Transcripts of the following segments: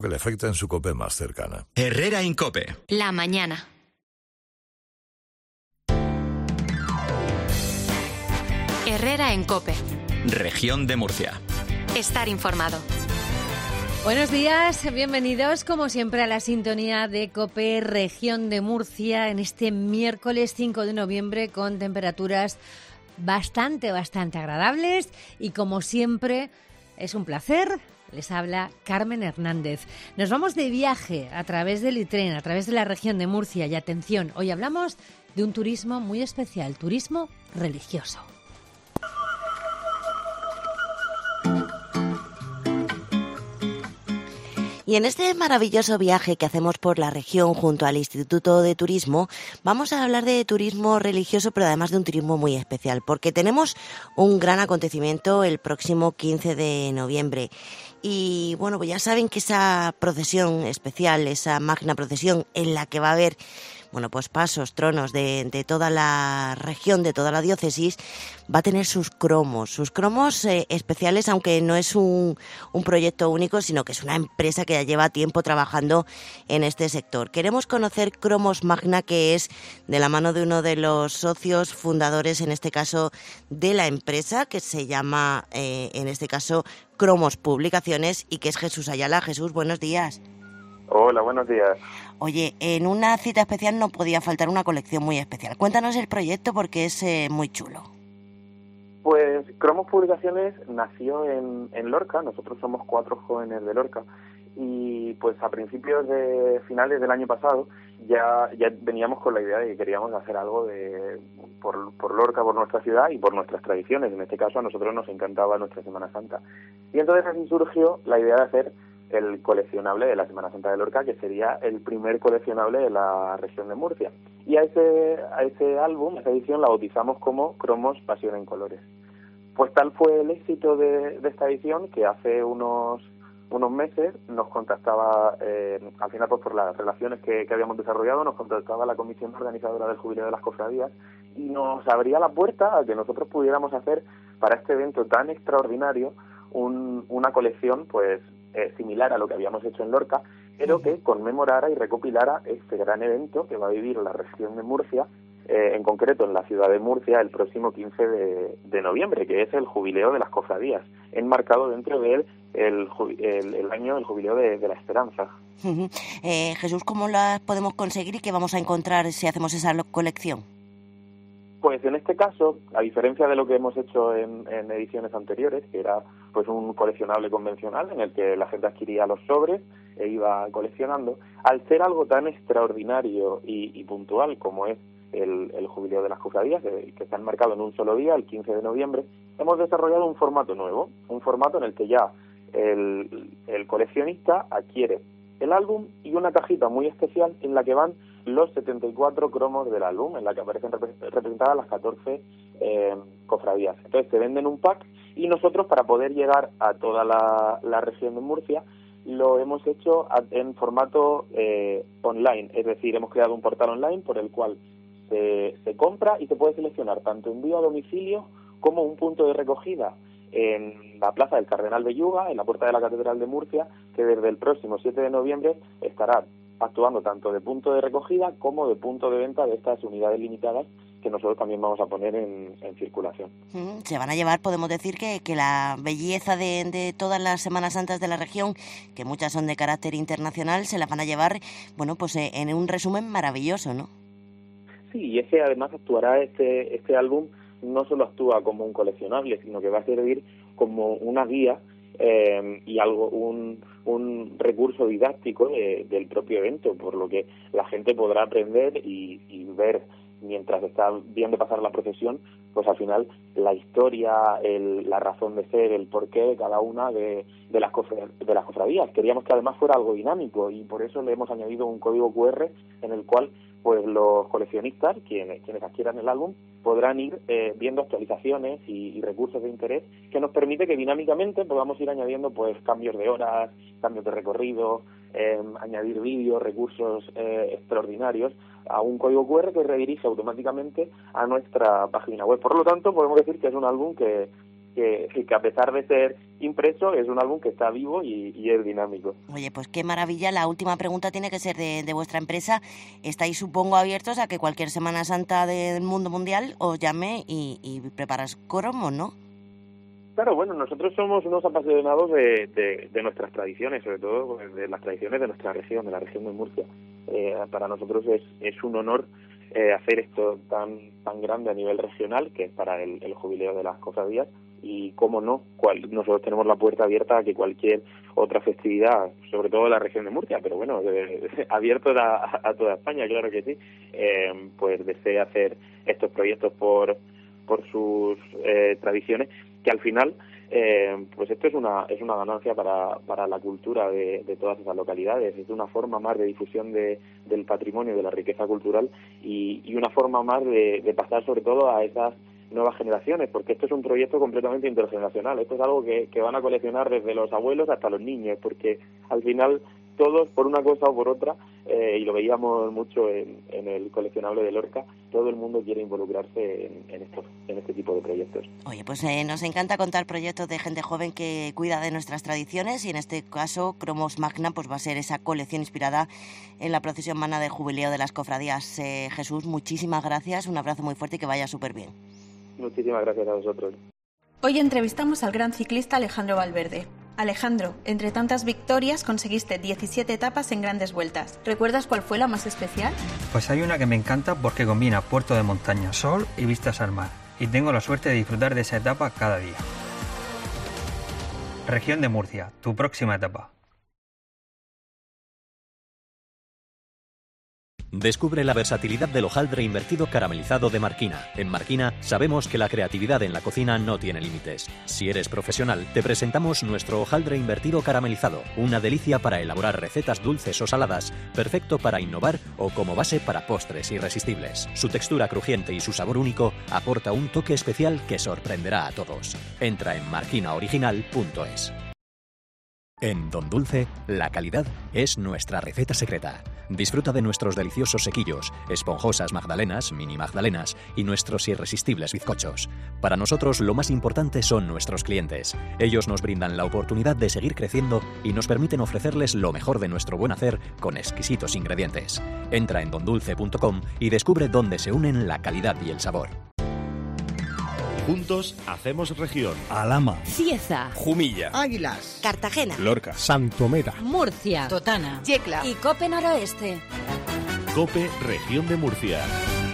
que le afecta en su COPE más cercana. Herrera Incope. La mañana. Herrera en COPE. Región de Murcia. Estar informado. Buenos días, bienvenidos como siempre a la sintonía de COPE Región de Murcia en este miércoles 5 de noviembre con temperaturas bastante agradables y como siempre es un placer. Les habla Carmen Hernández. Nos vamos de viaje a través del tren, a través de la región de Murcia y atención, hoy hablamos de un turismo muy especial, turismo religioso. Y en este maravilloso viaje que hacemos por la región junto al Instituto de Turismo, vamos a hablar de turismo religioso, pero además de un turismo muy especial, porque tenemos un gran acontecimiento el próximo 15 de noviembre. Y bueno, pues ya saben que esa procesión especial, esa magna procesión en la que va a haber, bueno, pues pasos, tronos de toda la región, de toda la diócesis, va a tener sus cromos especiales, aunque no es un proyecto único, sino que es una empresa que ya lleva tiempo trabajando en este sector. Queremos conocer Cromos Magna, que es de la mano de uno de los socios fundadores, en este caso, de la empresa, que se llama, en este caso, Cromos Publicaciones, y que es Jesús Ayala. Jesús, buenos días. Hola, buenos días. Oye, en una cita especial no podía faltar una colección muy especial. Cuéntanos el proyecto porque es muy chulo. Pues Cromos Publicaciones nació en Lorca. Nosotros somos 4 jóvenes de Lorca y pues a principios de finales del año pasado ya veníamos con la idea de que queríamos hacer algo por Lorca, por nuestra ciudad y por nuestras tradiciones. En este caso a nosotros nos encantaba nuestra Semana Santa. Y entonces así surgió la idea de hacer el coleccionable de la Semana Santa de Lorca, que sería el primer coleccionable de la región de Murcia. Y a ese álbum, a esa edición, la bautizamos como Cromos Pasión en Colores. Pues tal fue el éxito de esta edición que hace unos meses nos contactaba, al final pues por las relaciones que habíamos desarrollado, nos contactaba la comisión organizadora del Jubileo de las Cofradías y nos abría la puerta a que nosotros pudiéramos hacer para este evento tan extraordinario una colección pues similar a lo que habíamos hecho en Lorca, pero que conmemorara y recopilara este gran evento que va a vivir la región de Murcia, en concreto en la ciudad de Murcia, el próximo 15 de noviembre, que es el Jubileo de las Cofradías, enmarcado dentro de el año del Jubileo de la Esperanza. Jesús, ¿cómo las podemos conseguir y qué vamos a encontrar si hacemos esa colección? Pues en este caso, a diferencia de lo que hemos hecho en ediciones anteriores, que era pues un coleccionable convencional en el que la gente adquiría los sobres e iba coleccionando, al ser algo tan extraordinario y puntual como es el Jubileo de las Cofradías, que está enmarcado en un solo día, el 15 de noviembre, hemos desarrollado un formato nuevo, un formato en el que ya el coleccionista adquiere el álbum y una cajita muy especial en la que van los 74 cromos del álbum, en la que aparecen representadas las 14 cofradías. Entonces se venden un pack y nosotros, para poder llegar a toda la región de Murcia, lo hemos hecho en formato online, es decir, hemos creado un portal online por el cual se compra y se puede seleccionar tanto envío a domicilio como un punto de recogida en la plaza del Cardenal Belluga, en la puerta de la Catedral de Murcia, que desde el próximo 7 de noviembre estará actuando tanto de punto de recogida como de punto de venta de estas unidades limitadas que nosotros también vamos a poner en circulación. Se van a llevar, podemos decir, que la belleza de todas las Semanas Santas de la región, que muchas son de carácter internacional, se las van a llevar, bueno, pues en un resumen maravilloso, ¿no? Sí, y es que además actuará este álbum, no solo actúa como un coleccionable, sino que va a servir como una guía y un recurso didáctico del propio evento, por lo que la gente podrá aprender y ver mientras está viendo pasar la procesión, pues al final la historia, la razón de ser, el porqué de cada una de las cofradías. Queríamos que además fuera algo dinámico y por eso le hemos añadido un código QR en el cual pues los coleccionistas, quienes adquieran el álbum, podrán ir viendo actualizaciones y recursos de interés que nos permite que dinámicamente podamos ir añadiendo pues cambios de horas, cambios de recorrido, añadir vídeos, recursos extraordinarios a un código QR que redirige automáticamente a nuestra página web. Por lo tanto, podemos decir que es un álbum que que a pesar de ser impreso es un álbum que está vivo y es dinámico. Oye, pues qué maravilla. La última pregunta tiene que ser de vuestra empresa. Estáis, supongo, abiertos a que cualquier Semana Santa del mundo mundial os llame y preparas cromos, ¿no? Claro, bueno, nosotros somos unos apasionados de nuestras tradiciones, sobre todo de las tradiciones de nuestra región, de la región de Murcia. Para nosotros es un honor hacer esto tan grande a nivel regional, que es para el jubileo de las cofradías, y cómo no, nosotros tenemos la puerta abierta a que cualquier otra festividad, sobre todo en la región de Murcia, pero bueno, abierto a toda España, claro que sí, pues desee hacer estos proyectos por sus tradiciones, que al final pues esto es una ganancia para la cultura de todas esas localidades. Es una forma más de difusión del patrimonio, de la riqueza cultural, y una forma más de pasar sobre todo a esas nuevas generaciones, porque esto es un proyecto completamente intergeneracional. Esto es algo que van a coleccionar desde los abuelos hasta los niños, porque al final todos, por una cosa o por otra, y lo veíamos mucho en el coleccionable de Lorca, todo el mundo quiere involucrarse en este tipo de proyectos. Oye, pues nos encanta contar proyectos de gente joven que cuida de nuestras tradiciones, y en este caso Cromos Magna pues va a ser esa colección inspirada en la procesión magna de jubileo de las cofradías. Jesús, muchísimas gracias, un abrazo muy fuerte y que vaya súper bien. Muchísimas gracias a vosotros. Hoy entrevistamos al gran ciclista Alejandro Valverde. Alejandro, entre tantas victorias conseguiste 17 etapas en grandes vueltas. ¿Recuerdas cuál fue la más especial? Pues hay una que me encanta porque combina puerto de montaña, sol y vistas al mar. Y tengo la suerte de disfrutar de esa etapa cada día. Región de Murcia, tu próxima etapa. Descubre la versatilidad del hojaldre invertido caramelizado de Marquina. En Marquina sabemos que la creatividad en la cocina no tiene límites. Si eres profesional, te presentamos nuestro hojaldre invertido caramelizado, una delicia para elaborar recetas dulces o saladas, perfecto para innovar o como base para postres irresistibles. Su textura crujiente y su sabor único aporta un toque especial que sorprenderá a todos. Entra en marquinaoriginal.es. En Don Dulce, la calidad es nuestra receta secreta. Disfruta de nuestros deliciosos sequillos, esponjosas magdalenas, mini magdalenas y nuestros irresistibles bizcochos. Para nosotros lo más importante son nuestros clientes. Ellos nos brindan la oportunidad de seguir creciendo y nos permiten ofrecerles lo mejor de nuestro buen hacer con exquisitos ingredientes. Entra en dondulce.com y descubre dónde se unen la calidad y el sabor. Juntos hacemos región. Alhama, Cieza, Jumilla, Águilas, Cartagena, Lorca, Santomera, Murcia, Totana, Yecla y Cope Noroeste. Cope Región de Murcia.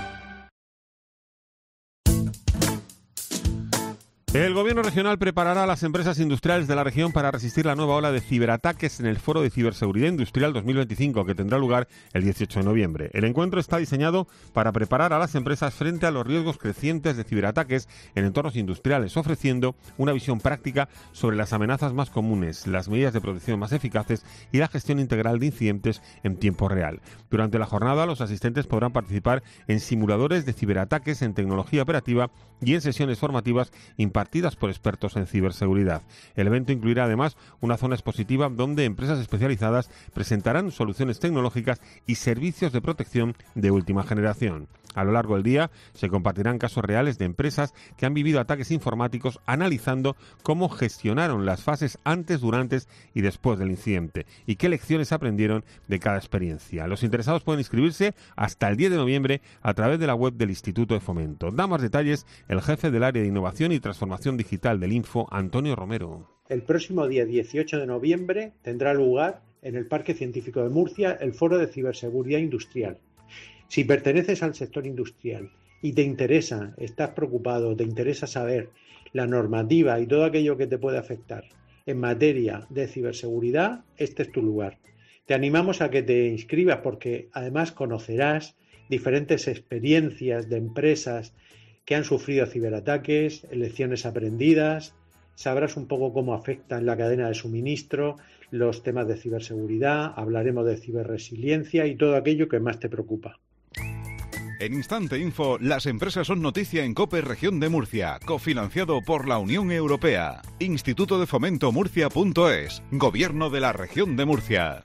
El Gobierno regional preparará a las empresas industriales de la región para resistir la nueva ola de ciberataques en el Foro de Ciberseguridad Industrial 2025, que tendrá lugar el 18 de noviembre. El encuentro está diseñado para preparar a las empresas frente a los riesgos crecientes de ciberataques en entornos industriales, ofreciendo una visión práctica sobre las amenazas más comunes, las medidas de protección más eficaces y la gestión integral de incidentes en tiempo real. Durante la jornada, los asistentes podrán participar en simuladores de ciberataques en tecnología operativa y en sesiones formativas impartidas por expertos en ciberseguridad. El evento incluirá además una zona expositiva donde empresas especializadas presentarán soluciones tecnológicas y servicios de protección de última generación. A lo largo del día se compartirán casos reales de empresas que han vivido ataques informáticos, analizando cómo gestionaron las fases antes, durante y después del incidente y qué lecciones aprendieron de cada experiencia. Los interesados pueden inscribirse hasta el 10 de noviembre a través de la web del Instituto de Fomento. Da más detalles el jefe del área de innovación y transformación digital del Info, Antonio Romero. El próximo día 18 de noviembre tendrá lugar en el Parque Científico de Murcia el Foro de Ciberseguridad Industrial. Si perteneces al sector industrial y te interesa, estás preocupado, te interesa saber la normativa y todo aquello que te puede afectar en materia de ciberseguridad, este es tu lugar. Te animamos a que te inscribas porque además conocerás diferentes experiencias de empresas que han sufrido ciberataques, lecciones aprendidas, sabrás un poco cómo afectan la cadena de suministro, los temas de ciberseguridad, hablaremos de ciberresiliencia y todo aquello que más te preocupa. En Instante Info, las empresas son noticia en COPE Región de Murcia, cofinanciado por la Unión Europea. Instituto de Fomento Murcia.es, Gobierno de la Región de Murcia.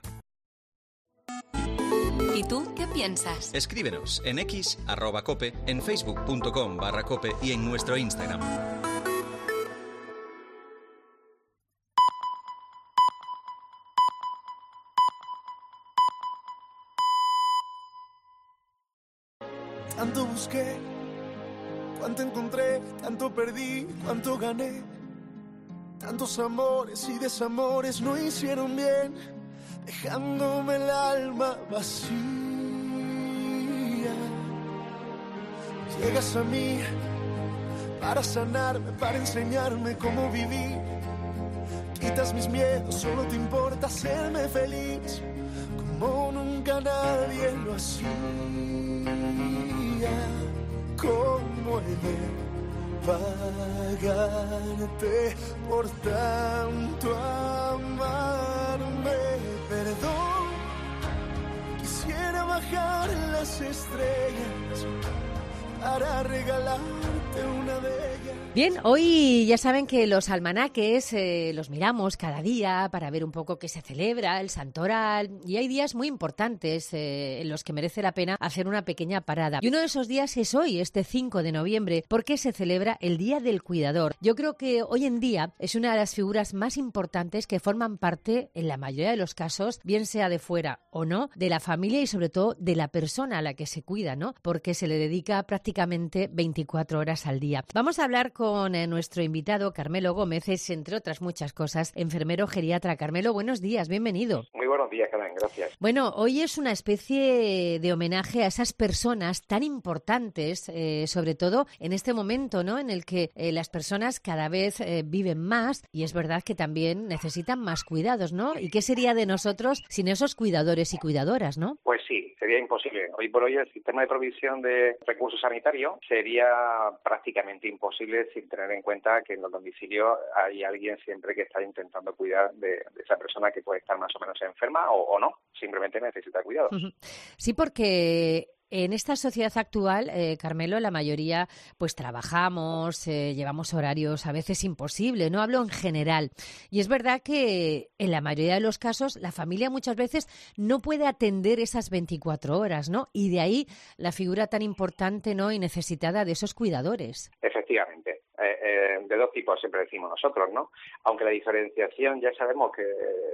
¿Y tú qué piensas? Escríbenos en X, @cope, en facebook.com/cope y en nuestro Instagram. Tanto busqué, cuánto encontré, tanto perdí, cuánto gané. Tantos amores y desamores no hicieron bien, dejándome el alma vacía. Llegas a mí para sanarme, para enseñarme cómo vivir. Quitas mis miedos, solo te importa hacerme feliz, como nunca nadie lo hacía. ¿Cómo he de pagarte por tanto amarme? Perdón, quisiera bajar las estrellas para regalarte una de ellas. Bien, hoy ya saben que los almanaques los miramos cada día para ver un poco qué se celebra, el santoral, y hay días muy importantes en los que merece la pena hacer una pequeña parada. Y uno de esos días es hoy, este 5 de noviembre, porque se celebra el Día del Cuidador. Yo creo que hoy en día es una de las figuras más importantes que forman parte, en la mayoría de los casos, bien sea de fuera o no, de la familia y sobre todo de la persona a la que se cuida, ¿no? Porque se le dedica prácticamente 24 horas al día. Vamos a hablar con nuestro invitado, Carmelo Gómez, es, entre otras muchas cosas, enfermero geriatra. Carmelo, buenos días, bienvenido. Muy buenos días, Carmen, gracias. Bueno, hoy es una especie de homenaje a esas personas tan importantes, sobre todo en este momento, ¿no?, en el que las personas cada vez viven más y es verdad que también necesitan más cuidados, ¿no? ¿Y qué sería de nosotros sin esos cuidadores y cuidadoras, no? Pues sí, sería imposible. Hoy por hoy el sistema de provisión de recursos sanitarios sería prácticamente imposible sin tener en cuenta que en los domicilios hay alguien siempre que está intentando cuidar de esa persona que puede estar más o menos enferma o no, simplemente necesita cuidados. Sí, porque en esta sociedad actual, Carmelo, la mayoría pues trabajamos, llevamos horarios a veces imposibles, no hablo en general. Y es verdad que en la mayoría de los casos la familia muchas veces no puede atender esas 24 horas, ¿no? Y de ahí la figura tan importante, ¿no?, y necesitada de esos cuidadores. Efectivamente. De dos tipos siempre decimos nosotros, ¿no? Aunque la diferenciación ya sabemos que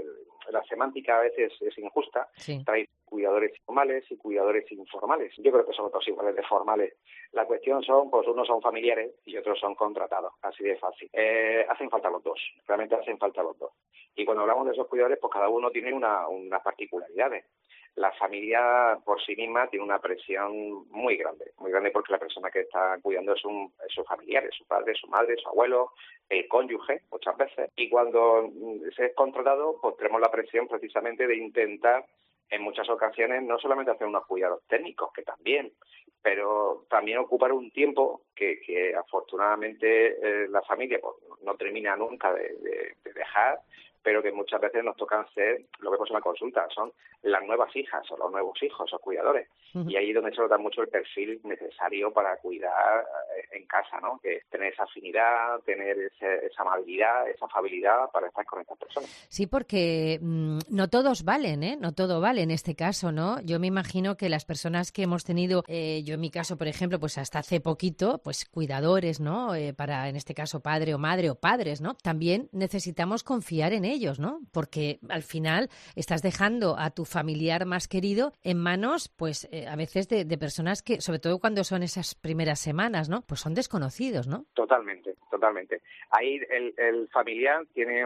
la semántica a veces es injusta. Sí. Trae cuidadores formales y cuidadores informales. Yo creo que son todos iguales de formales. La cuestión son, pues unos son familiares y otros son contratados, así de fácil. Hacen falta los dos, realmente hacen falta los dos. Y cuando hablamos de esos cuidadores, pues cada uno tiene unas particularidades. La familia por sí misma tiene una presión muy grande porque la persona que está cuidando es su familiar, es su padre, su madre, su abuelo, el cónyuge, muchas veces. Y cuando se es contratado, pues tenemos la presión precisamente de intentar, en muchas ocasiones, no solamente hacer unos cuidados técnicos, que también, pero también ocupar un tiempo que afortunadamente la familia pues, no termina nunca de dejar, pero que muchas veces nos tocan ser, lo vemos en la consulta, son las nuevas hijas o los nuevos hijos o cuidadores. Y ahí es donde se nota mucho el perfil necesario para cuidar en casa, ¿no? Que tener esa afinidad, tener esa amabilidad, esa afabilidad para estar con estas personas. Sí, porque no todos valen, ¿eh? No todo vale en este caso, ¿no? Yo me imagino que las personas que hemos tenido, yo en mi caso, por ejemplo, pues hasta hace poquito, pues cuidadores, ¿no? Para, en este caso, padre o madre o padres, ¿no? También necesitamos confiar en ellos, ¿no? Porque al final estás dejando a tu familiar más querido en manos, pues a veces de personas que, sobre todo cuando son esas primeras semanas, ¿no? Pues son desconocidos, ¿no? Totalmente. Ahí el familiar tiene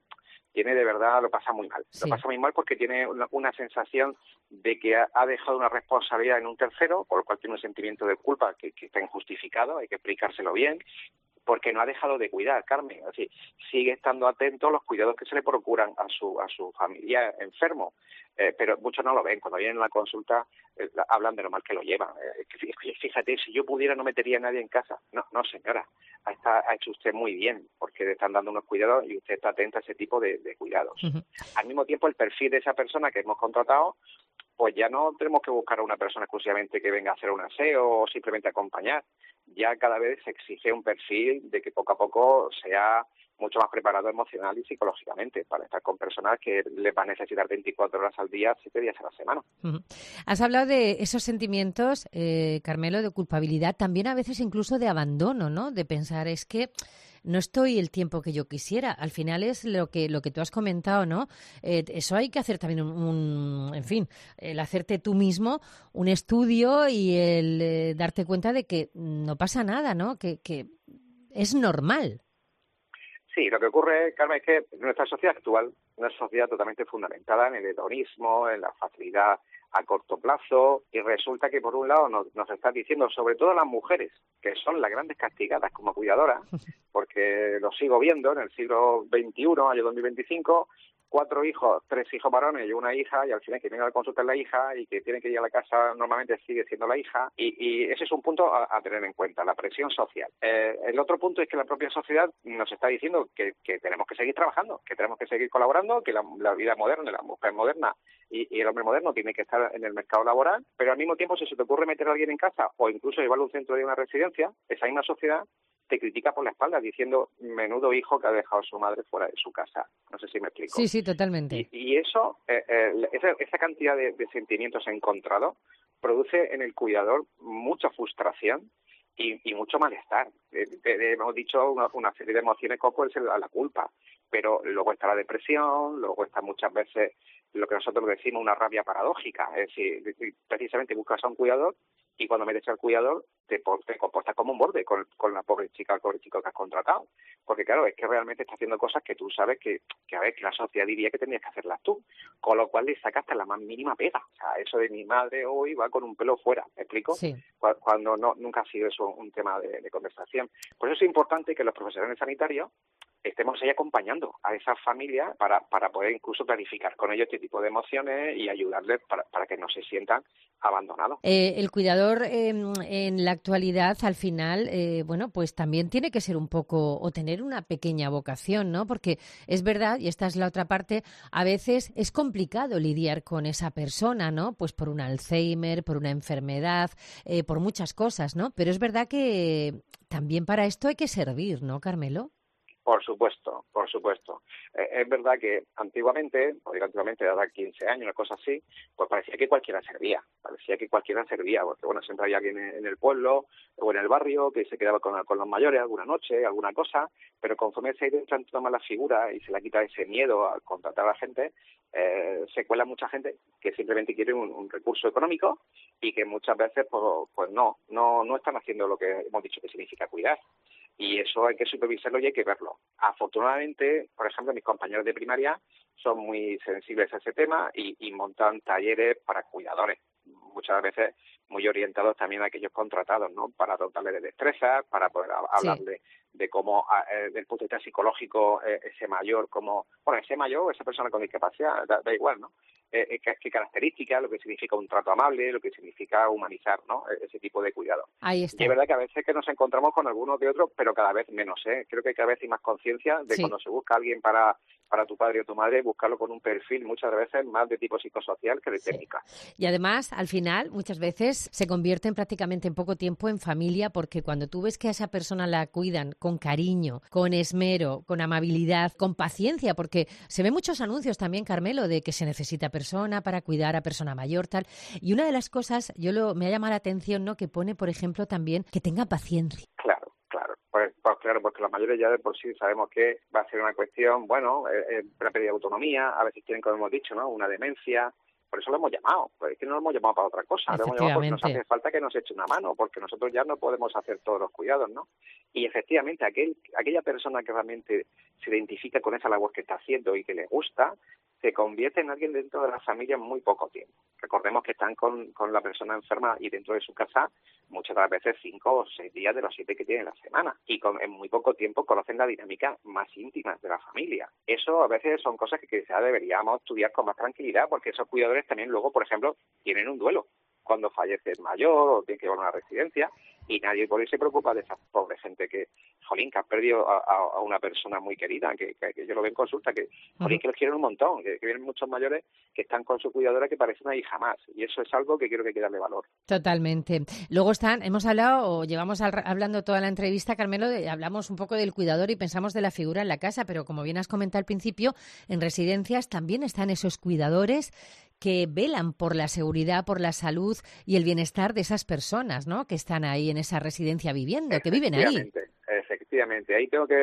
de verdad, lo pasa muy mal. Sí. Lo pasa muy mal porque tiene una sensación de que ha dejado una responsabilidad en un tercero, por lo cual tiene un sentimiento de culpa que está injustificado, hay que explicárselo bien, porque no ha dejado de cuidar, Carmen. Es decir, sigue estando atento a los cuidados que se le procuran a su familiar enfermo, pero muchos no lo ven. Cuando vienen a la consulta hablan de lo mal que lo llevan. Fíjate, si yo pudiera no metería a nadie en casa. No, señora, ha hecho usted muy bien, porque le están dando unos cuidados y usted está atenta a ese tipo de cuidados. Uh-huh. Al mismo tiempo, el perfil de esa persona que hemos contratado, pues ya no tenemos que buscar a una persona exclusivamente que venga a hacer un aseo o simplemente acompañar. Ya cada vez se exige un perfil de que poco a poco sea mucho más preparado emocional y psicológicamente para estar con personas que les va a necesitar 24 horas al día, 7 días a la semana. Uh-huh. Has hablado de esos sentimientos, Carmelo, de culpabilidad, también a veces incluso de abandono, ¿no? De pensar, es que no estoy el tiempo que yo quisiera. Al final es lo que tú has comentado, ¿no? Eso hay que hacer también el hacerte tú mismo un estudio y el darte cuenta de que no pasa nada, ¿no? Que es normal. Sí, lo que ocurre, Carmen, es que nuestra sociedad actual, una sociedad totalmente fundamentada en el hedonismo, en la facilidad a corto plazo, y resulta que por un lado nos está diciendo, sobre todo las mujeres, que son las grandes castigadas como cuidadoras, porque lo sigo viendo en el siglo XXI, año 2025, 4 hijos, 3 hijos varones y una hija, y al final que viene a la consulta es la hija, y que tiene que ir a la casa normalmente sigue siendo la hija, y ese es un punto a tener en cuenta, la presión social. El otro punto es que la propia sociedad nos está diciendo que tenemos que seguir trabajando, que tenemos que seguir colaborando, que la vida moderna, la mujer moderna y el hombre moderno tiene que estar en el mercado laboral, pero al mismo tiempo si se te ocurre meter a alguien en casa o incluso llevarlo a un centro de una residencia, esa misma sociedad te critica por la espalda diciendo menudo hijo que ha dejado a su madre fuera de su casa. No sé si me explico. Sí, totalmente. Y eso, esa cantidad de sentimientos encontrados produce en el cuidador mucha frustración y mucho malestar. Hemos dicho una serie de emociones como puede ser la culpa, pero luego está la depresión, luego está muchas veces lo que nosotros decimos una rabia paradójica. Es decir, precisamente buscas a un cuidador y cuando metes al cuidador te comportas como un borde con la pobre chica o el pobre chico que has contratado. Porque claro, es que realmente está haciendo cosas que tú sabes que la sociedad diría que tenías que hacerlas tú. Con lo cual le sacas hasta la más mínima pega. O sea, eso de mi madre hoy va con un pelo fuera, ¿me explico? Sí. Cuando nunca ha sido eso un tema de conversación. Por eso es importante que los profesionales sanitarios estemos ahí acompañando a esas familias para poder incluso clarificar con ellos este tipo de emociones y ayudarles para que no se sientan abandonados. El cuidador en la actualidad, al final, pues también tiene que ser un poco o tener una pequeña vocación, ¿no? Porque es verdad, y esta es la otra parte, a veces es complicado lidiar con esa persona, ¿no? Pues por un Alzheimer, por una enfermedad, por muchas cosas, ¿no? Pero es verdad que también para esto hay que servir, ¿no, Carmelo? Por supuesto, por supuesto. Es verdad que antiguamente, de hace 15 años, una cosa así, pues parecía que cualquiera servía, porque bueno, siempre había alguien en el pueblo o en el barrio que se quedaba con los mayores alguna noche, alguna cosa, pero conforme se ha ido entrando más la figura y se le ha quitado ese miedo a contratar a la gente, se cuela mucha gente que simplemente quiere un recurso económico y que muchas veces pues no están haciendo lo que hemos dicho que significa cuidar. Y eso hay que supervisarlo y hay que verlo. Afortunadamente, por ejemplo, mis compañeros de primaria son muy sensibles a ese tema y montan talleres para cuidadores, muchas veces muy orientados también a aquellos contratados, ¿no? Para dotarles de destrezas, para poder hablarle de cómo, desde el punto de vista psicológico, ese mayor o esa persona con discapacidad, da igual, ¿no? Qué características, lo que significa un trato amable, lo que significa humanizar, ¿no? Ese tipo de cuidado. Ahí está. Y es verdad que a veces que nos encontramos con algunos de otros, pero cada vez menos, ¿eh? Creo que cada vez hay más conciencia de cuando se busca a alguien para tu padre o tu madre, buscarlo con un perfil muchas veces más de tipo psicosocial que de técnica. Y además, al final, muchas veces se convierten prácticamente en poco tiempo en familia, porque cuando tú ves que a esa persona la cuidan con cariño, con esmero, con amabilidad, con paciencia, porque se ven muchos anuncios también, Carmelo, de que se necesita persona para cuidar a persona mayor, tal. Y una de las cosas, me ha llamado la atención, ¿no?, que pone, por ejemplo, también que tenga paciencia. Claro. Pues claro, porque los mayores ya de por sí sabemos que va a ser una cuestión, una pérdida de autonomía, a veces tienen, como hemos dicho, ¿no?, una demencia. Por eso lo hemos llamado, pues es que no lo hemos llamado para otra cosa, lo hemos llamado porque nos hace falta que nos eche una mano, porque nosotros ya no podemos hacer todos los cuidados, ¿no? Y efectivamente, aquella persona que realmente se identifica con esa labor que está haciendo y que le gusta, se convierte en alguien dentro de la familia en muy poco tiempo. Recordemos que están con la persona enferma y dentro de su casa muchas de las veces 5 o 6 días de los 7 que tienen la semana. Y en muy poco tiempo conocen la dinámica más íntima de la familia. Eso a veces son cosas que quizás deberíamos estudiar con más tranquilidad, porque esos cuidadores también luego, por ejemplo, tienen un duelo cuando fallece el mayor o tiene que ir a una residencia, y nadie por ahí se preocupa de esa pobre gente que has perdido a una persona muy querida, que yo lo veo en consulta, que los quieren un montón, que vienen muchos mayores que están con su cuidadora que parece una hija más, y eso es algo que creo que hay que darle valor. Totalmente. Luego hemos hablado, o llevamos hablando toda la entrevista, Carmelo, hablamos un poco del cuidador y pensamos de la figura en la casa, pero como bien has comentado al principio, en residencias también están esos cuidadores que velan por la seguridad, por la salud y el bienestar de esas personas, ¿no?, que están ahí en esa residencia viviendo, que viven ahí. Efectivamente. Ahí tengo que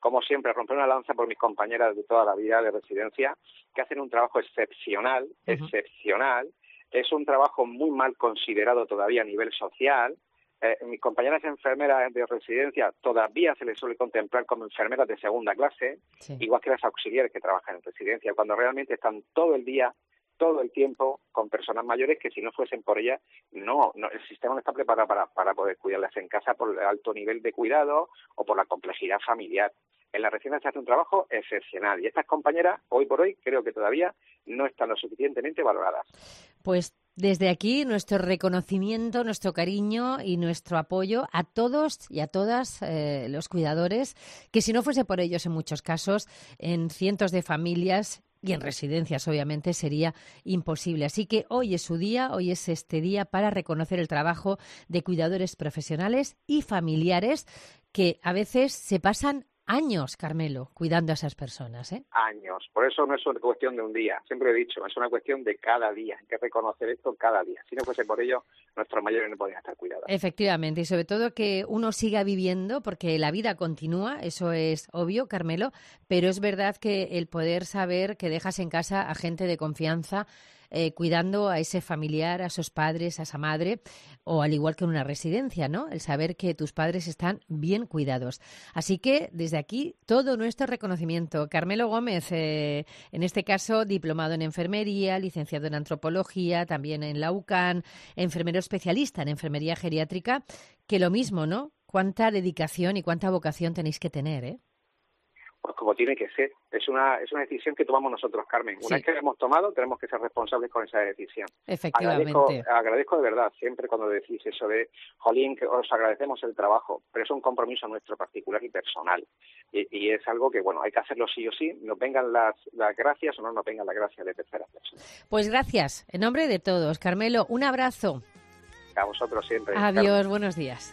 como siempre, romper una lanza por mis compañeras de toda la vida de residencia, que hacen un trabajo excepcional, excepcional. Es un trabajo muy mal considerado todavía a nivel social. Mis compañeras enfermeras de residencia todavía se les suele contemplar como enfermeras de segunda clase, igual que las auxiliares que trabajan en residencia, cuando realmente están todo el día, todo el tiempo con personas mayores que si no fuesen por ellas, no el sistema no está preparado para poder cuidarlas en casa por el alto nivel de cuidado o por la complejidad familiar. En la residencia se hace un trabajo excepcional y estas compañeras, hoy por hoy, creo que todavía no están lo suficientemente valoradas. Pues desde aquí nuestro reconocimiento, nuestro cariño y nuestro apoyo a todos y a todas los cuidadores, que si no fuese por ellos en muchos casos, en cientos de familias y en residencias obviamente sería imposible. Así que hoy es su día, hoy es este día para reconocer el trabajo de cuidadores profesionales y familiares que a veces se pasan años, Carmelo, cuidando a esas personas, ¿eh? Años. Por eso no es una cuestión de un día. Siempre he dicho, es una cuestión de cada día. Hay que reconocer esto cada día. Si no fuese por ello, nuestros mayores no podrían estar cuidados. Efectivamente. Y sobre todo que uno siga viviendo, porque la vida continúa, eso es obvio, Carmelo, pero es verdad que el poder saber que dejas en casa a gente de confianza, cuidando a ese familiar, a esos padres, a esa madre, o al igual que en una residencia, ¿no? El saber que tus padres están bien cuidados. Así que desde aquí todo nuestro reconocimiento. Carmelo Gómez, en este caso diplomado en enfermería, licenciado en antropología, también en la UCAN, enfermero especialista en enfermería geriátrica, que lo mismo, ¿no? Cuánta dedicación y cuánta vocación tenéis que tener, ¿eh? Pues como tiene que ser. Es una decisión que tomamos nosotros, Carmen. Una vez que la hemos tomado, tenemos que ser responsables con esa decisión. Efectivamente. Agradezco de verdad siempre cuando decís eso de, jolín, que os agradecemos el trabajo, pero es un compromiso nuestro particular y personal. Y es algo que, bueno, hay que hacerlo sí o sí, nos vengan las gracias o no nos vengan las gracias de terceras personas. Pues gracias, en nombre de todos. Carmelo, un abrazo. A vosotros siempre. Adiós, Carmen. buenos días.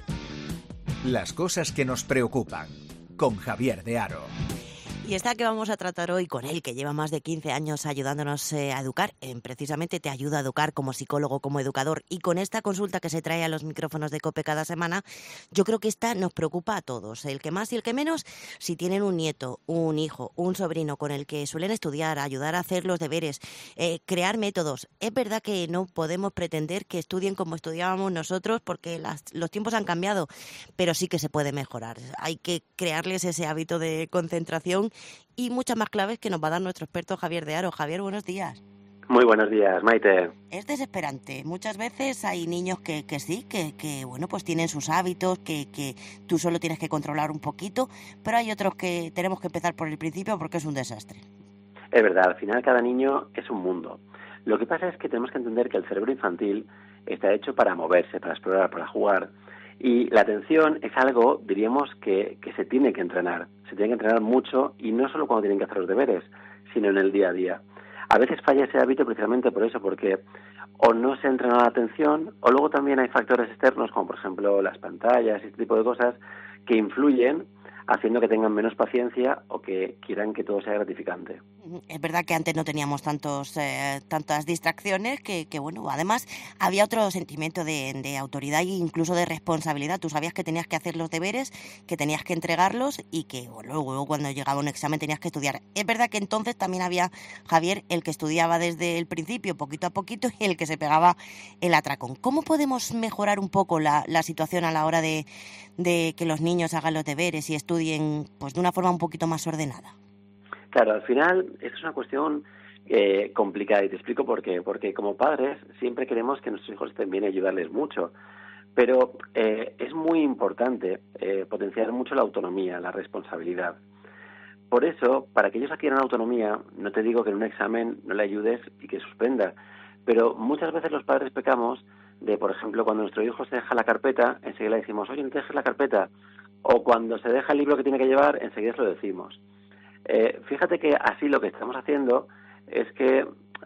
Las cosas que nos preocupan, con Javier de Haro. Y esta que vamos a tratar hoy con él, que lleva más de 15 años ayudándonos a educar, precisamente te ayuda a educar como psicólogo, como educador, y con esta consulta que se trae a los micrófonos de COPE cada semana, yo creo que esta nos preocupa a todos, el que más y el que menos, si tienen un nieto, un hijo, un sobrino con el que suelen estudiar, ayudar a hacer los deberes, crear métodos. Es verdad que no podemos pretender que estudien como estudiábamos nosotros porque los tiempos han cambiado, pero sí que se puede mejorar. Hay que crearles ese hábito de concentración y muchas más claves que nos va a dar nuestro experto Javier de Haro. Javier, buenos días. Muy buenos días, Maite. Es desesperante. Muchas veces hay niños que sí, que bueno, pues tienen sus hábitos, que tú solo tienes que controlar un poquito, pero hay otros que tenemos que empezar por el principio porque es un desastre. Es verdad, al final cada niño es un mundo. Lo que pasa es que tenemos que entender que el cerebro infantil está hecho para moverse, para explorar, para jugar. Y la atención es algo, diríamos, que se tiene que entrenar. Se tiene que entrenar mucho y no solo cuando tienen que hacer los deberes, sino en el día a día. A veces falla ese hábito precisamente por eso, porque o no se entrena la atención, o luego también hay factores externos, como por ejemplo las pantallas y este tipo de cosas, que influyen haciendo que tengan menos paciencia o que quieran que todo sea gratificante. Es verdad que antes no teníamos tantas distracciones que bueno, además había otro sentimiento de autoridad e incluso de responsabilidad. Tú sabías que tenías que hacer los deberes, que tenías que entregarlos y que bueno, luego cuando llegaba un examen tenías que estudiar. Es verdad que entonces también había, Javier, el que estudiaba desde el principio, poquito a poquito, y el que se pegaba el atracón. ¿Cómo podemos mejorar un poco la situación a la hora de que los niños hagan los deberes y estudien pues de una forma un poquito más ordenada? Claro, al final esto es una cuestión complicada y te explico por qué. Porque como padres siempre queremos que nuestros hijos estén bien y ayudarles mucho, pero es muy importante potenciar mucho la autonomía, la responsabilidad. Por eso, para que ellos adquieran autonomía, no te digo que en un examen no le ayudes y que suspenda, pero muchas veces los padres pecamos de, por ejemplo, cuando nuestro hijo se deja la carpeta, enseguida le decimos, oye, no te dejes la carpeta, o cuando se deja el libro que tiene que llevar, enseguida se lo decimos. Fíjate que así lo que estamos haciendo es que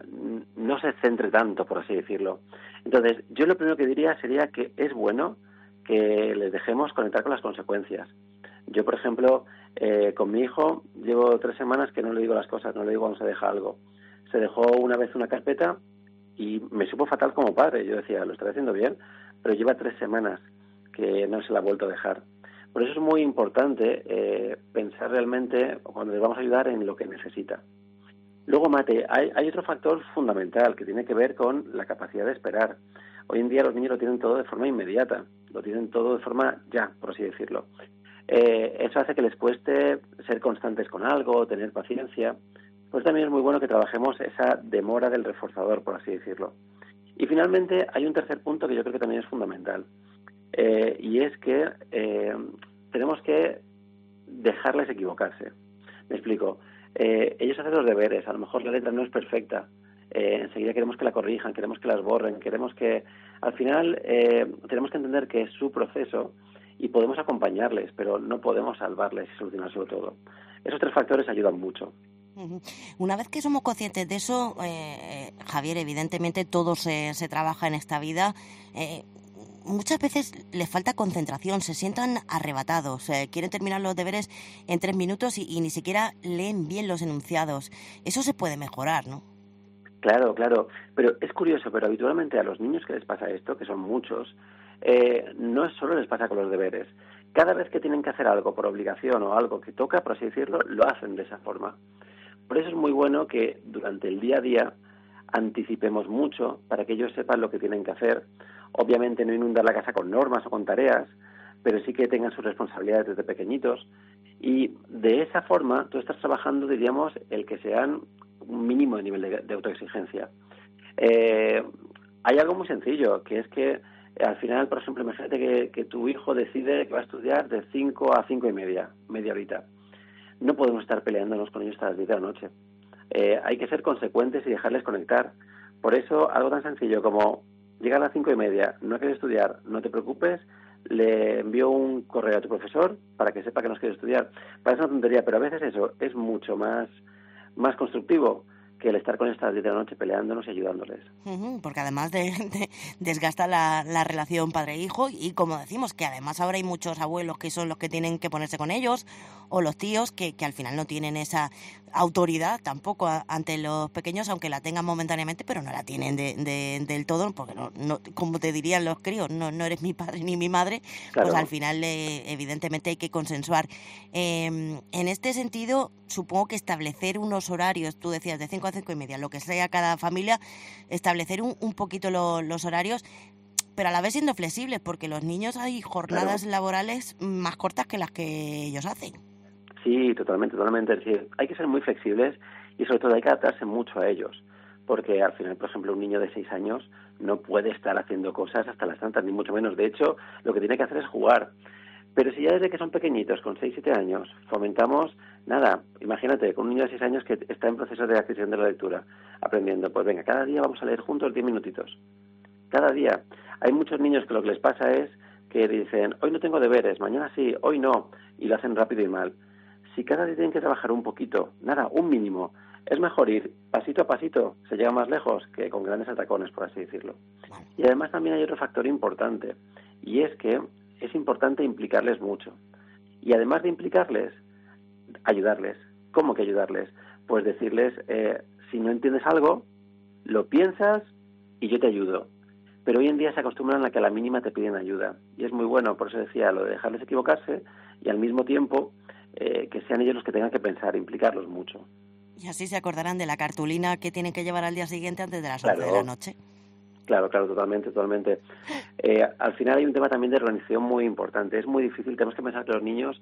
no se centre tanto, por así decirlo. Entonces, yo lo primero que diría sería que es bueno que les dejemos conectar con las consecuencias. Yo, por ejemplo, con mi hijo llevo 3 semanas que no le digo las cosas, no le digo cuando se deja algo. Se dejó una vez una carpeta y me supo fatal como padre. Yo decía, lo estaré haciendo bien, pero lleva 3 semanas que no se la ha vuelto a dejar. Por eso es muy importante pensar realmente, cuando les vamos a ayudar, en lo que necesita. Luego, Mate, hay otro factor fundamental que tiene que ver con la capacidad de esperar. Hoy en día los niños lo tienen todo de forma inmediata, lo tienen todo de forma ya, por así decirlo. Eso hace que les cueste ser constantes con algo, tener paciencia. Pues también es muy bueno que trabajemos esa demora del reforzador, por así decirlo. Y finalmente hay un tercer punto que yo creo que también es fundamental, y es que tenemos que dejarles equivocarse. Me explico. Ellos hacen los deberes, a lo mejor la letra no es perfecta, enseguida queremos que la corrijan, queremos que las borren, queremos que... Al final tenemos que entender que es su proceso y podemos acompañarles, pero no podemos salvarles y solucionárselo todo. Esos tres factores ayudan mucho. Una vez que somos conscientes de eso, Javier, evidentemente todo se trabaja en esta vida. Muchas veces les falta concentración, se sientan arrebatados, quieren terminar los deberes en 3 minutos y ni siquiera leen bien los enunciados. Eso se puede mejorar, ¿no? Claro, pero es curioso, pero habitualmente a los niños que les pasa esto, que son muchos, no solo les pasa con los deberes. Cada vez que tienen que hacer algo por obligación o algo que toca, por así decirlo, lo hacen de esa forma. Por eso es muy bueno que durante el día a día anticipemos mucho para que ellos sepan lo que tienen que hacer. Obviamente no inundar la casa con normas o con tareas, pero sí que tengan sus responsabilidades desde pequeñitos. Y de esa forma tú estás trabajando, diríamos, el que sean un mínimo de nivel de autoexigencia. Hay algo muy sencillo, que es que al final, por ejemplo, imagínate que tu hijo decide que va a estudiar de 5 a 5 y media horita. No podemos estar peleándonos con ellos hasta las 10 de la noche. Hay que ser consecuentes y dejarles conectar. Por eso, algo tan sencillo como llega a las 5 y media, no quiere estudiar, no te preocupes, le envío un correo a tu profesor para que sepa que no quiere estudiar. Parece una tontería, pero a veces eso es mucho más constructivo que el estar con estas 10 de la noche peleándonos y ayudándoles. Porque además desgasta la relación padre-hijo y, como decimos, que además ahora hay muchos abuelos que son los que tienen que ponerse con ellos, o los tíos que al final no tienen esa autoridad tampoco ante los pequeños, aunque la tengan momentáneamente, pero no la tienen del todo, porque no, como te dirían los críos, no eres mi padre ni mi madre. Claro. Pues al final evidentemente hay que consensuar. En este sentido, supongo que establecer unos horarios, tú decías de 5 a 5 y media, lo que sea cada familia, establecer un poquito los horarios, pero a la vez siendo flexibles, porque los niños hay jornadas laborales más cortas que las que ellos hacen. Sí, totalmente. Es decir, hay que ser muy flexibles y sobre todo hay que adaptarse mucho a ellos, porque al final, por ejemplo, un niño de 6 años no puede estar haciendo cosas hasta las tantas, ni mucho menos. De hecho, lo que tiene que hacer es jugar. Pero si ya desde que son pequeñitos, con 6-7 años, fomentamos, imagínate, con un niño de 6 años que está en proceso de adquisición de la lectura, aprendiendo, pues venga, cada día vamos a leer juntos 10 minutitos. Cada día. Hay muchos niños que lo que les pasa es que dicen, hoy no tengo deberes, mañana sí, hoy no, y lo hacen rápido y mal. Si cada día tienen que trabajar un poquito, un mínimo, es mejor ir pasito a pasito, se llega más lejos que con grandes atacones, por así decirlo. Y además también hay otro factor importante, y es que es importante implicarles mucho. Y además de implicarles, ayudarles. ¿Cómo que ayudarles? Pues decirles, si no entiendes algo, lo piensas y yo te ayudo. Pero hoy en día se acostumbran a que a la mínima te piden ayuda. Y es muy bueno, por eso decía, lo de dejarles equivocarse y al mismo tiempo que sean ellos los que tengan que pensar, implicarlos mucho. Y así se acordarán de la cartulina que tienen que llevar al día siguiente antes de las 11 de la noche. Claro, totalmente. Al final hay un tema también de organización muy importante. Es muy difícil, tenemos que pensar que los niños,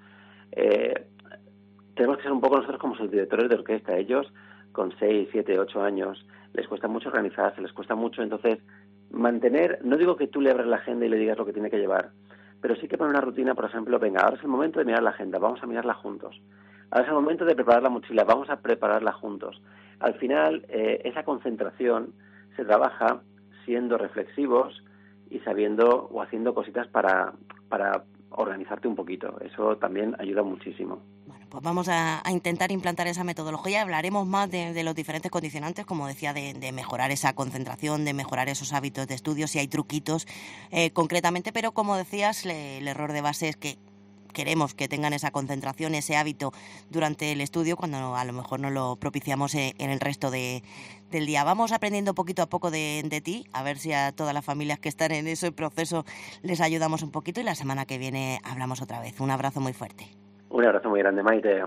tenemos que ser un poco nosotros como sus directores de orquesta. Ellos, con 6, 7, 8 años, les cuesta mucho organizarse, les cuesta mucho, entonces, mantener, no digo que tú le abras la agenda y le digas lo que tiene que llevar, pero sí que poner una rutina, por ejemplo, venga, ahora es el momento de mirar la agenda, vamos a mirarla juntos. Ahora es el momento de preparar la mochila, vamos a prepararla juntos. Al final, esa concentración se trabaja siendo reflexivos y sabiendo o haciendo cositas para organizarte un poquito. Eso también ayuda muchísimo. Bueno, pues vamos a intentar implantar esa metodología. Hablaremos más de los diferentes condicionantes, como decía, de mejorar esa concentración, de mejorar esos hábitos de estudio, si hay truquitos concretamente, pero como decías, el error de base es que queremos que tengan esa concentración, ese hábito durante el estudio, cuando a lo mejor no lo propiciamos en el resto del día. Vamos aprendiendo poquito a poco de ti, a ver si a todas las familias que están en ese proceso les ayudamos un poquito, y la semana que viene hablamos otra vez. Un abrazo muy fuerte. Un abrazo muy grande, Maite.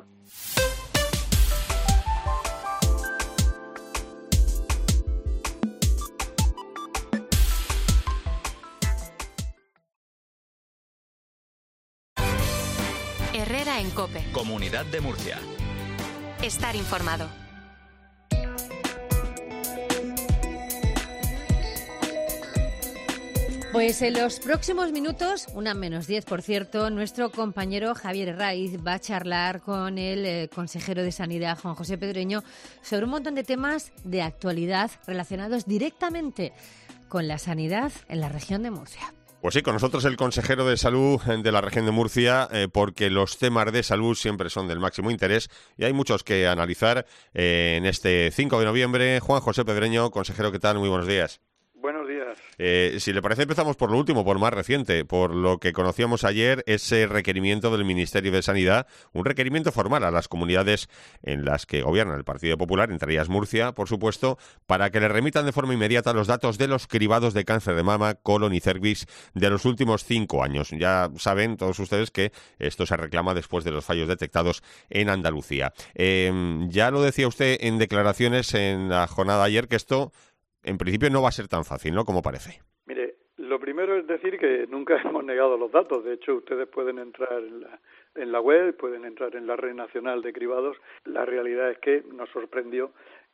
Herrera en COPE. Comunidad de Murcia. Estar informado. Pues en los próximos minutos, 1:10 por cierto, nuestro compañero Javier Herraiz va a charlar con el consejero de Sanidad, Juan José Pedreño, sobre un montón de temas de actualidad relacionados directamente con la sanidad en la región de Murcia. Pues sí, con nosotros el consejero de Salud de la región de Murcia, porque los temas de salud siempre son del máximo interés y hay muchos que analizar en este 5 de noviembre. Juan José Pedreño, consejero, ¿qué tal? Muy buenos días. Buenos días. Si le parece, empezamos por lo último, por lo más reciente, por lo que conocíamos ayer, ese requerimiento del Ministerio de Sanidad, un requerimiento formal a las comunidades en las que gobierna el Partido Popular, entre ellas Murcia, por supuesto, para que le remitan de forma inmediata los datos de los cribados de cáncer de mama, colon y cervix de los últimos 5 años. Ya saben todos ustedes que esto se reclama después de los fallos detectados en Andalucía. Ya lo decía usted en declaraciones en la jornada de ayer, que esto en principio no va a ser tan fácil, ¿no?, como parece. Mire, lo primero es decir que nunca hemos negado los datos. De hecho, ustedes pueden entrar en la web, pueden entrar en la Red Nacional de Cribados. La realidad es que nos sorprendió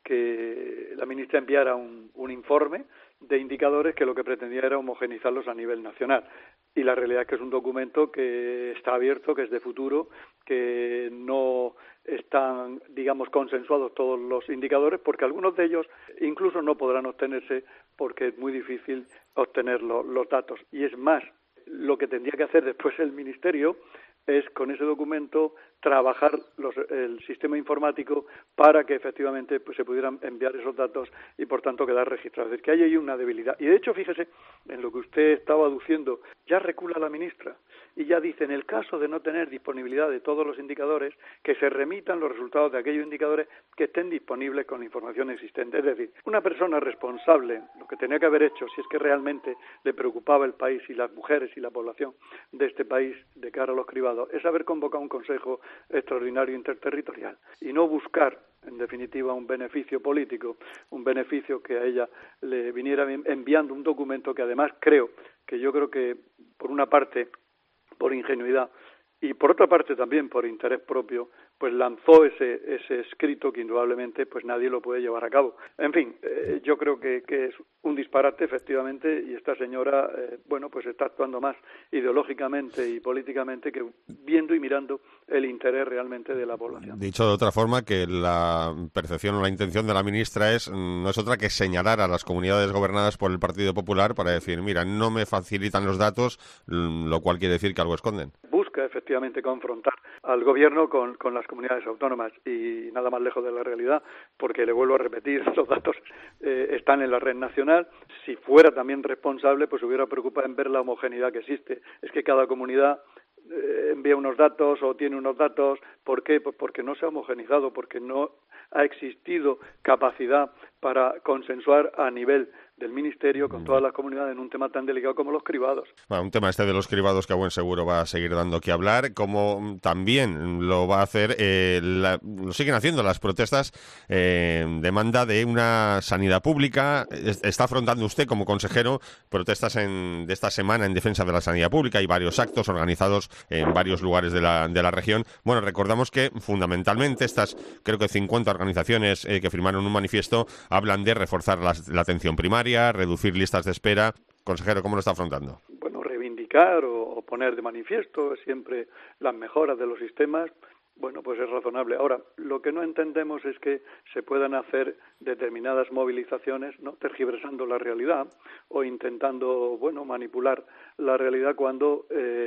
que la ministra enviara un informe de indicadores que lo que pretendía era homogeneizarlos a nivel nacional. Y la realidad es que es un documento que está abierto, que es de futuro, que no están, digamos, consensuados todos los indicadores, porque algunos de ellos incluso no podrán obtenerse porque es muy difícil obtener los datos. Y es más, lo que tendría que hacer después el Ministerio es, con ese documento, trabajar el sistema informático para que efectivamente pues, se pudieran enviar esos datos y, por tanto, quedar registrados. Es que hay ahí una debilidad. Y, de hecho, fíjese, en lo que usted estaba aduciendo, ya recula la ministra y ya dice, en el caso de no tener disponibilidad de todos los indicadores, que se remitan los resultados de aquellos indicadores que estén disponibles con la información existente. Es decir, una persona responsable, lo que tenía que haber hecho, si es que realmente le preocupaba el país y las mujeres y la población de este país de cara a los cribados, es haber convocado un consejo extraordinario interterritorial y no buscar, en definitiva, un beneficio político, un beneficio que a ella le viniera enviando un documento que además yo creo que por una parte por ingenuidad y por otra parte también por interés propio, pues lanzó ese escrito que indudablemente pues nadie lo puede llevar a cabo. En fin, yo creo que es un disparate efectivamente, y esta señora pues está actuando más ideológicamente y políticamente que viendo y mirando el interés realmente de la población. Dicho de otra forma, que la percepción o la intención de la ministra no es otra que señalar a las comunidades gobernadas por el Partido Popular para decir, mira, no me facilitan los datos, lo cual quiere decir que algo esconden. Busca efectivamente confrontar al gobierno con las comunidades autónomas y nada más lejos de la realidad, porque le vuelvo a repetir, los datos están en la red nacional. Si fuera también responsable, pues hubiera preocupado en ver la homogeneidad que existe. Es que cada comunidad envía unos datos o tiene unos datos. ¿Por qué? Pues porque no se ha homogeneizado, porque no ha existido capacidad para consensuar a nivel del Ministerio con todas las comunidades en un tema tan delicado como los cribados. Bueno, un tema de los cribados que a buen seguro va a seguir dando que hablar, como también lo va a hacer, lo siguen haciendo las protestas, demanda de una sanidad pública. Está afrontando usted como consejero protestas de esta semana en defensa de la sanidad pública. Hay varios actos organizados en varios lugares de la región. Bueno, recordamos que fundamentalmente estas, creo que 50 organizaciones que firmaron un manifiesto, hablan de reforzar la atención primaria, reducir listas de espera. Consejero, ¿cómo lo está afrontando? Bueno, reivindicar o poner de manifiesto siempre las mejoras de los sistemas bueno, pues es razonable. Ahora, lo que no entendemos es que se puedan hacer determinadas movilizaciones, ¿no?, tergiversando la realidad o intentando, bueno, manipular la realidad cuando,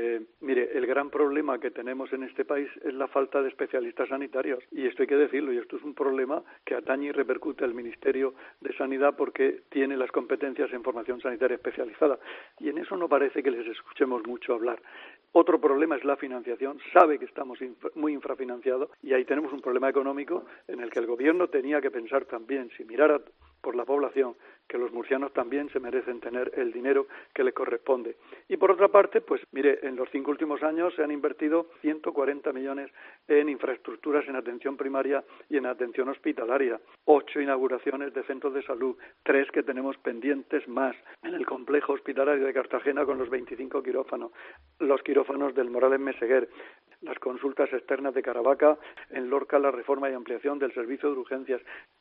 mire, el gran problema que tenemos en este país es la falta de especialistas sanitarios. Y esto hay que decirlo, y esto es un problema que atañe y repercute al Ministerio de Sanidad porque tiene las competencias en formación sanitaria especializada. Y en eso no parece que les escuchemos mucho hablar. Otro problema es la financiación. Sabe que estamos muy infrafinanciados y ahí tenemos un problema económico en el que el gobierno tenía que pensar también, si mirara por la población, que los murcianos también se merecen tener el dinero que les corresponde. Y por otra parte, pues mire, en los 5 últimos años se han invertido 140 millones en infraestructuras en atención primaria y en atención hospitalaria, 8 inauguraciones de centros de salud, 3 que tenemos pendientes más en el complejo hospitalario de Cartagena con los 25 quirófanos, los quirófanos del Morales Meseguer, las consultas externas de Caravaca, en Lorca la reforma y ampliación del servicio de urgencias.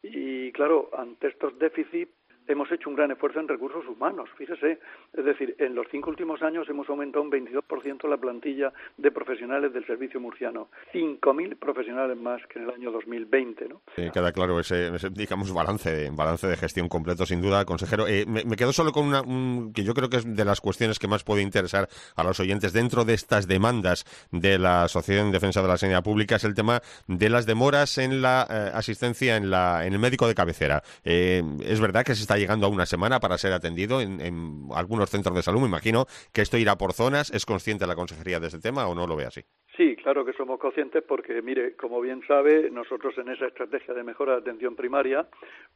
Y claro, ante estos déficits hemos hecho un gran esfuerzo en recursos humanos, fíjese, es decir, en los 5 últimos años hemos aumentado un 22% la plantilla de profesionales del servicio murciano, 5.000 profesionales más que en el año 2020, ¿no? Queda claro ese digamos, balance de gestión completo, sin duda, consejero. Me quedo solo con una, que yo creo que es de las cuestiones que más puede interesar a los oyentes dentro de estas demandas de la Asociación en Defensa de la Sanidad Pública, es el tema de las demoras en la asistencia en el médico de cabecera. Es verdad que se está llegando a una semana para ser atendido en algunos centros de salud. Me imagino que esto irá por zonas. ¿Es consciente la consejería de este tema o no lo ve así? Sí, claro que somos conscientes porque, mire, como bien sabe, nosotros en esa estrategia de mejora de atención primaria,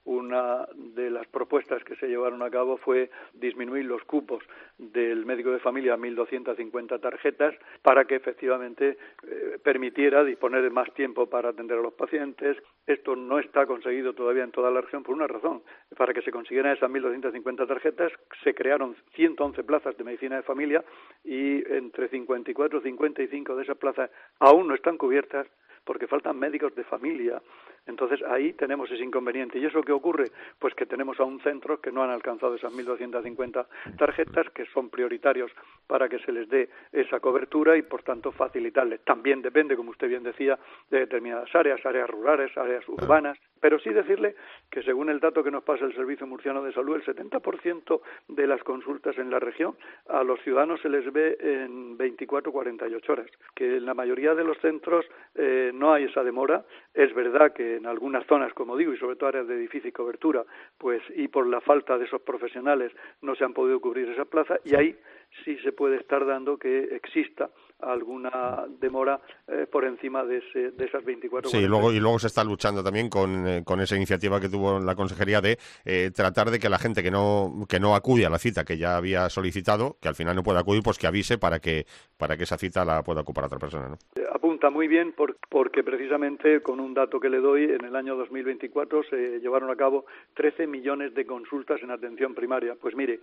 una de las propuestas que se llevaron a cabo fue disminuir los cupos del médico de familia a 1.250 tarjetas para que efectivamente permitiera disponer de más tiempo para atender a los pacientes. Esto no está conseguido todavía en toda la región por una razón. Para que se consiguieran esas 1.250 tarjetas se crearon 111 plazas de medicina de familia y entre 54 y 55 de esas plazas aún no están cubiertas porque faltan médicos de familia. Entonces ahí tenemos ese inconveniente. ¿Y eso qué ocurre? Pues que tenemos aún centros que no han alcanzado esas 1.250 tarjetas, que son prioritarios para que se les dé esa cobertura y por tanto facilitarles. También depende, como usted bien decía, de determinadas áreas rurales, áreas urbanas, pero sí decirle que según el dato que nos pasa el Servicio Murciano de Salud, el 70% de las consultas en la región a los ciudadanos se les ve en 24-48 horas, que en la mayoría de los centros no hay esa demora. Es verdad que en algunas zonas, como digo, y sobre todo áreas de difícil cobertura, pues y por la falta de esos profesionales no se han podido cubrir esas plazas, y ahí sí se puede estar dando que exista alguna demora por encima de esas 24 horas. Sí, y luego se está luchando también con esa iniciativa que tuvo la consejería de tratar de que la gente que no acude a la cita que ya había solicitado, que al final no puede acudir, pues que avise para que esa cita la pueda ocupar otra persona, ¿no? Apunta muy bien porque precisamente con un dato que le doy, en el año 2024 se llevaron a cabo 13 millones de consultas en atención primaria. Pues mire,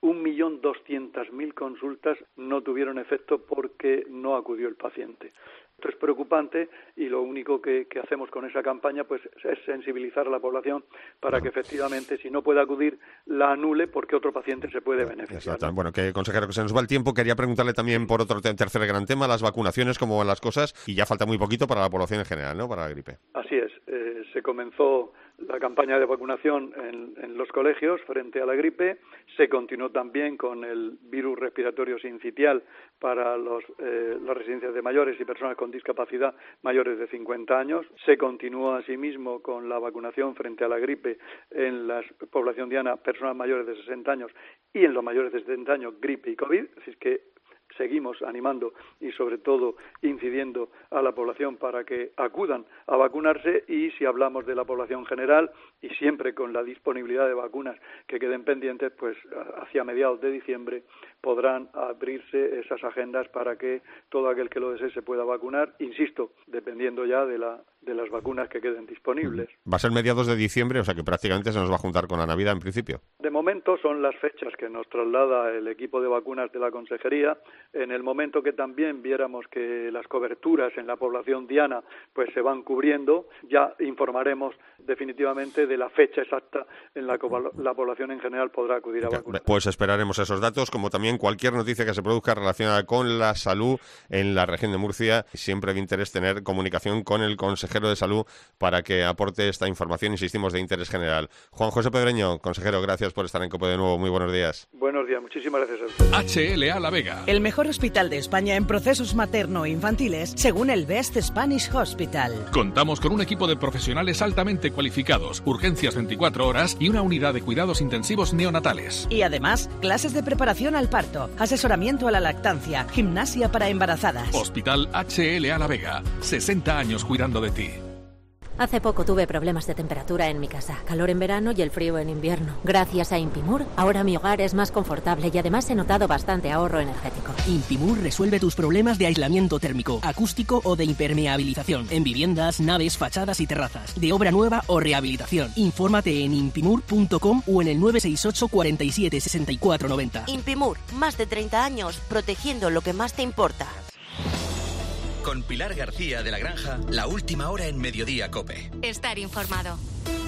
1.200.000 consultas no tuvieron efecto porque no acudió el paciente. Esto es preocupante y lo único que hacemos con esa campaña pues es sensibilizar a la población para que efectivamente si no puede acudir la anule porque otro paciente se puede beneficiar. Exacto. Bueno, que consejero, que se nos va el tiempo. Quería preguntarle también por otro tercer gran tema, las vacunaciones, cómo van las cosas, y ya falta muy poquito para la población en general, ¿no?, para la gripe. Así es. Se comenzó la campaña de vacunación en los colegios frente a la gripe. Se continuó también con el virus respiratorio sincitial para las residencias de mayores y personas con discapacidad mayores de 50 años. Se continuó asimismo con la vacunación frente a la gripe en la población diana, personas mayores de 60 años y en los mayores de 70 años, gripe y COVID. Así es que seguimos animando y sobre todo incidiendo a la población para que acudan a vacunarse, y si hablamos de la población general y siempre con la disponibilidad de vacunas que queden pendientes, pues hacia mediados de diciembre podrán abrirse esas agendas para que todo aquel que lo desee se pueda vacunar, insisto, dependiendo ya de la de las vacunas que queden disponibles. Va a ser mediados de diciembre, o sea que prácticamente se nos va a juntar con la Navidad en principio. De momento son las fechas que nos traslada el equipo de vacunas de la Consejería. En el momento que también viéramos que las coberturas en la población diana pues se van cubriendo, ya informaremos definitivamente de la fecha exacta en la que la población en general podrá acudir a vacunar. Pues esperaremos esos datos, como también cualquier noticia que se produzca relacionada con la salud en la región de Murcia. Siempre de interés tener comunicación con el consejero de salud para que aporte esta información, insistimos, de interés general. Juan José Pedreño, consejero, gracias por estar en COPE de nuevo. Muy buenos días. Buenos días, muchísimas gracias a usted. HLA La Vega. El mejor hospital de España en procesos materno-infantiles, según el Best Spanish Hospital. Contamos con un equipo de profesionales altamente cualificados, urgencias 24 horas y una unidad de cuidados intensivos neonatales. Y además, clases de preparación al parto, asesoramiento a la lactancia, gimnasia para embarazadas. Hospital HLA La Vega, 60 años cuidando de ti. Hace poco tuve problemas de temperatura en mi casa, calor en verano y el frío en invierno. Gracias a Impimur, ahora mi hogar es más confortable y además he notado bastante ahorro energético. Impimur resuelve tus problemas de aislamiento térmico, acústico o de impermeabilización en viviendas, naves, fachadas y terrazas, de obra nueva o rehabilitación. Infórmate en impimur.com o en el 968 47 64 90. Impimur, más de 30 años protegiendo lo que más te importa. Con Pilar García de la Granja, la última hora en Mediodía COPE. Estar informado.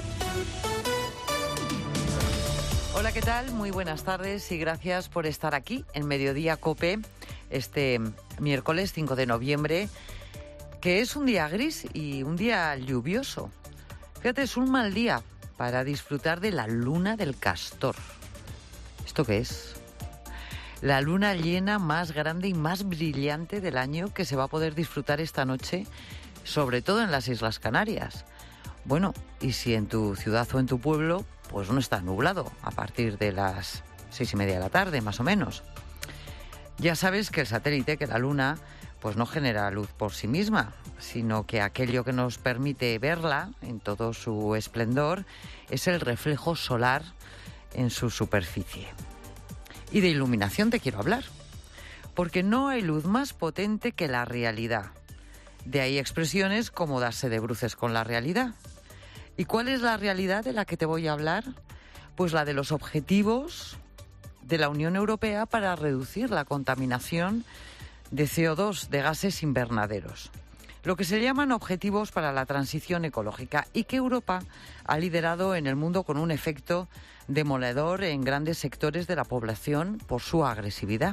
Hola, ¿qué tal? Muy buenas tardes y gracias por estar aquí en Mediodía COPE este miércoles 5 de noviembre, que es un día gris y un día lluvioso. Fíjate, es un mal día para disfrutar de la luna del castor. ¿Esto qué es? La luna llena más grande y más brillante del año que se va a poder disfrutar esta noche, sobre todo en las Islas Canarias. Bueno, y si en tu ciudad o en tu pueblo, pues no está nublado a partir de las 6:30 de la tarde, más o menos. Ya sabes que el satélite, que la luna, pues no genera luz por sí misma, sino que aquello que nos permite verla en todo su esplendor es el reflejo solar en su superficie. Y de iluminación te quiero hablar, porque no hay luz más potente que la realidad. De ahí expresiones como darse de bruces con la realidad. ¿Y cuál es la realidad de la que te voy a hablar? Pues la de los objetivos de la Unión Europea para reducir la contaminación de CO2, de gases invernaderos. Lo que se llaman objetivos para la transición ecológica y que Europa ha liderado en el mundo con un efecto demoledor en grandes sectores de la población por su agresividad.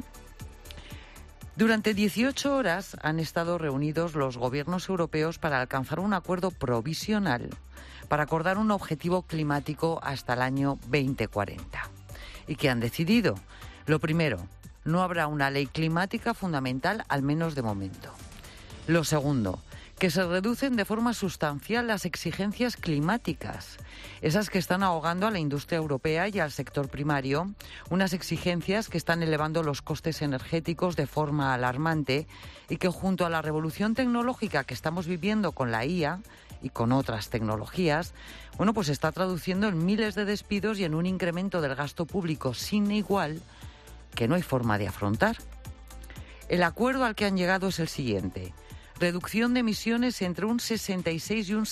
Durante 18 horas han estado reunidos los gobiernos europeos para alcanzar un acuerdo provisional para acordar un objetivo climático hasta el año 2040. ¿Y qué han decidido? Lo primero, no habrá una ley climática fundamental, al menos de momento. Lo segundo, que se reducen de forma sustancial las exigencias climáticas, esas que están ahogando a la industria europea y al sector primario, unas exigencias que están elevando los costes energéticos de forma alarmante y que junto a la revolución tecnológica que estamos viviendo con la IA y con otras tecnologías, bueno, pues está traduciendo en miles de despidos y en un incremento del gasto público sin igual que no hay forma de afrontar. El acuerdo al que han llegado es el siguiente: reducción de emisiones entre un 66 y un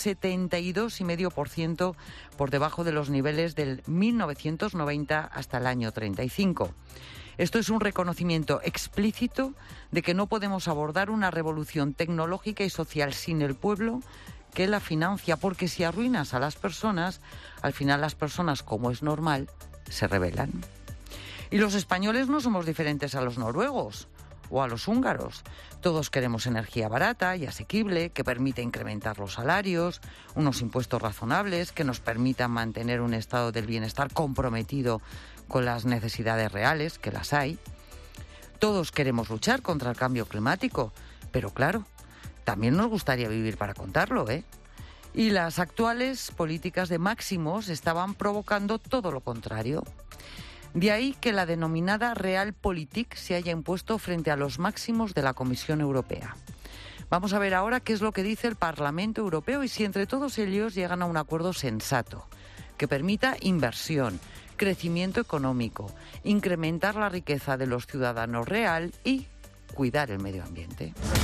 72,5% por debajo de los niveles del 1990 hasta el año 35. Esto es un reconocimiento explícito de que no podemos abordar una revolución tecnológica y social sin el pueblo que la financia, porque si arruinas a las personas, al final las personas, como es normal, se rebelan. Y los españoles no somos diferentes a los noruegos o a los húngaros. Todos queremos energía barata y asequible, que permita incrementar los salarios, unos impuestos razonables que nos permitan mantener un estado del bienestar comprometido con las necesidades reales, que las hay. Todos queremos luchar contra el cambio climático, pero claro, también nos gustaría vivir para contarlo, ¿eh? Y las actuales políticas de máximos estaban provocando todo lo contrario. De ahí que la denominada Realpolitik se haya impuesto frente a los máximos de la Comisión Europea. Vamos a ver ahora qué es lo que dice el Parlamento Europeo y si entre todos ellos llegan a un acuerdo sensato, que permita inversión, crecimiento económico, incrementar la riqueza de los ciudadanos real y cuidar el medio ambiente.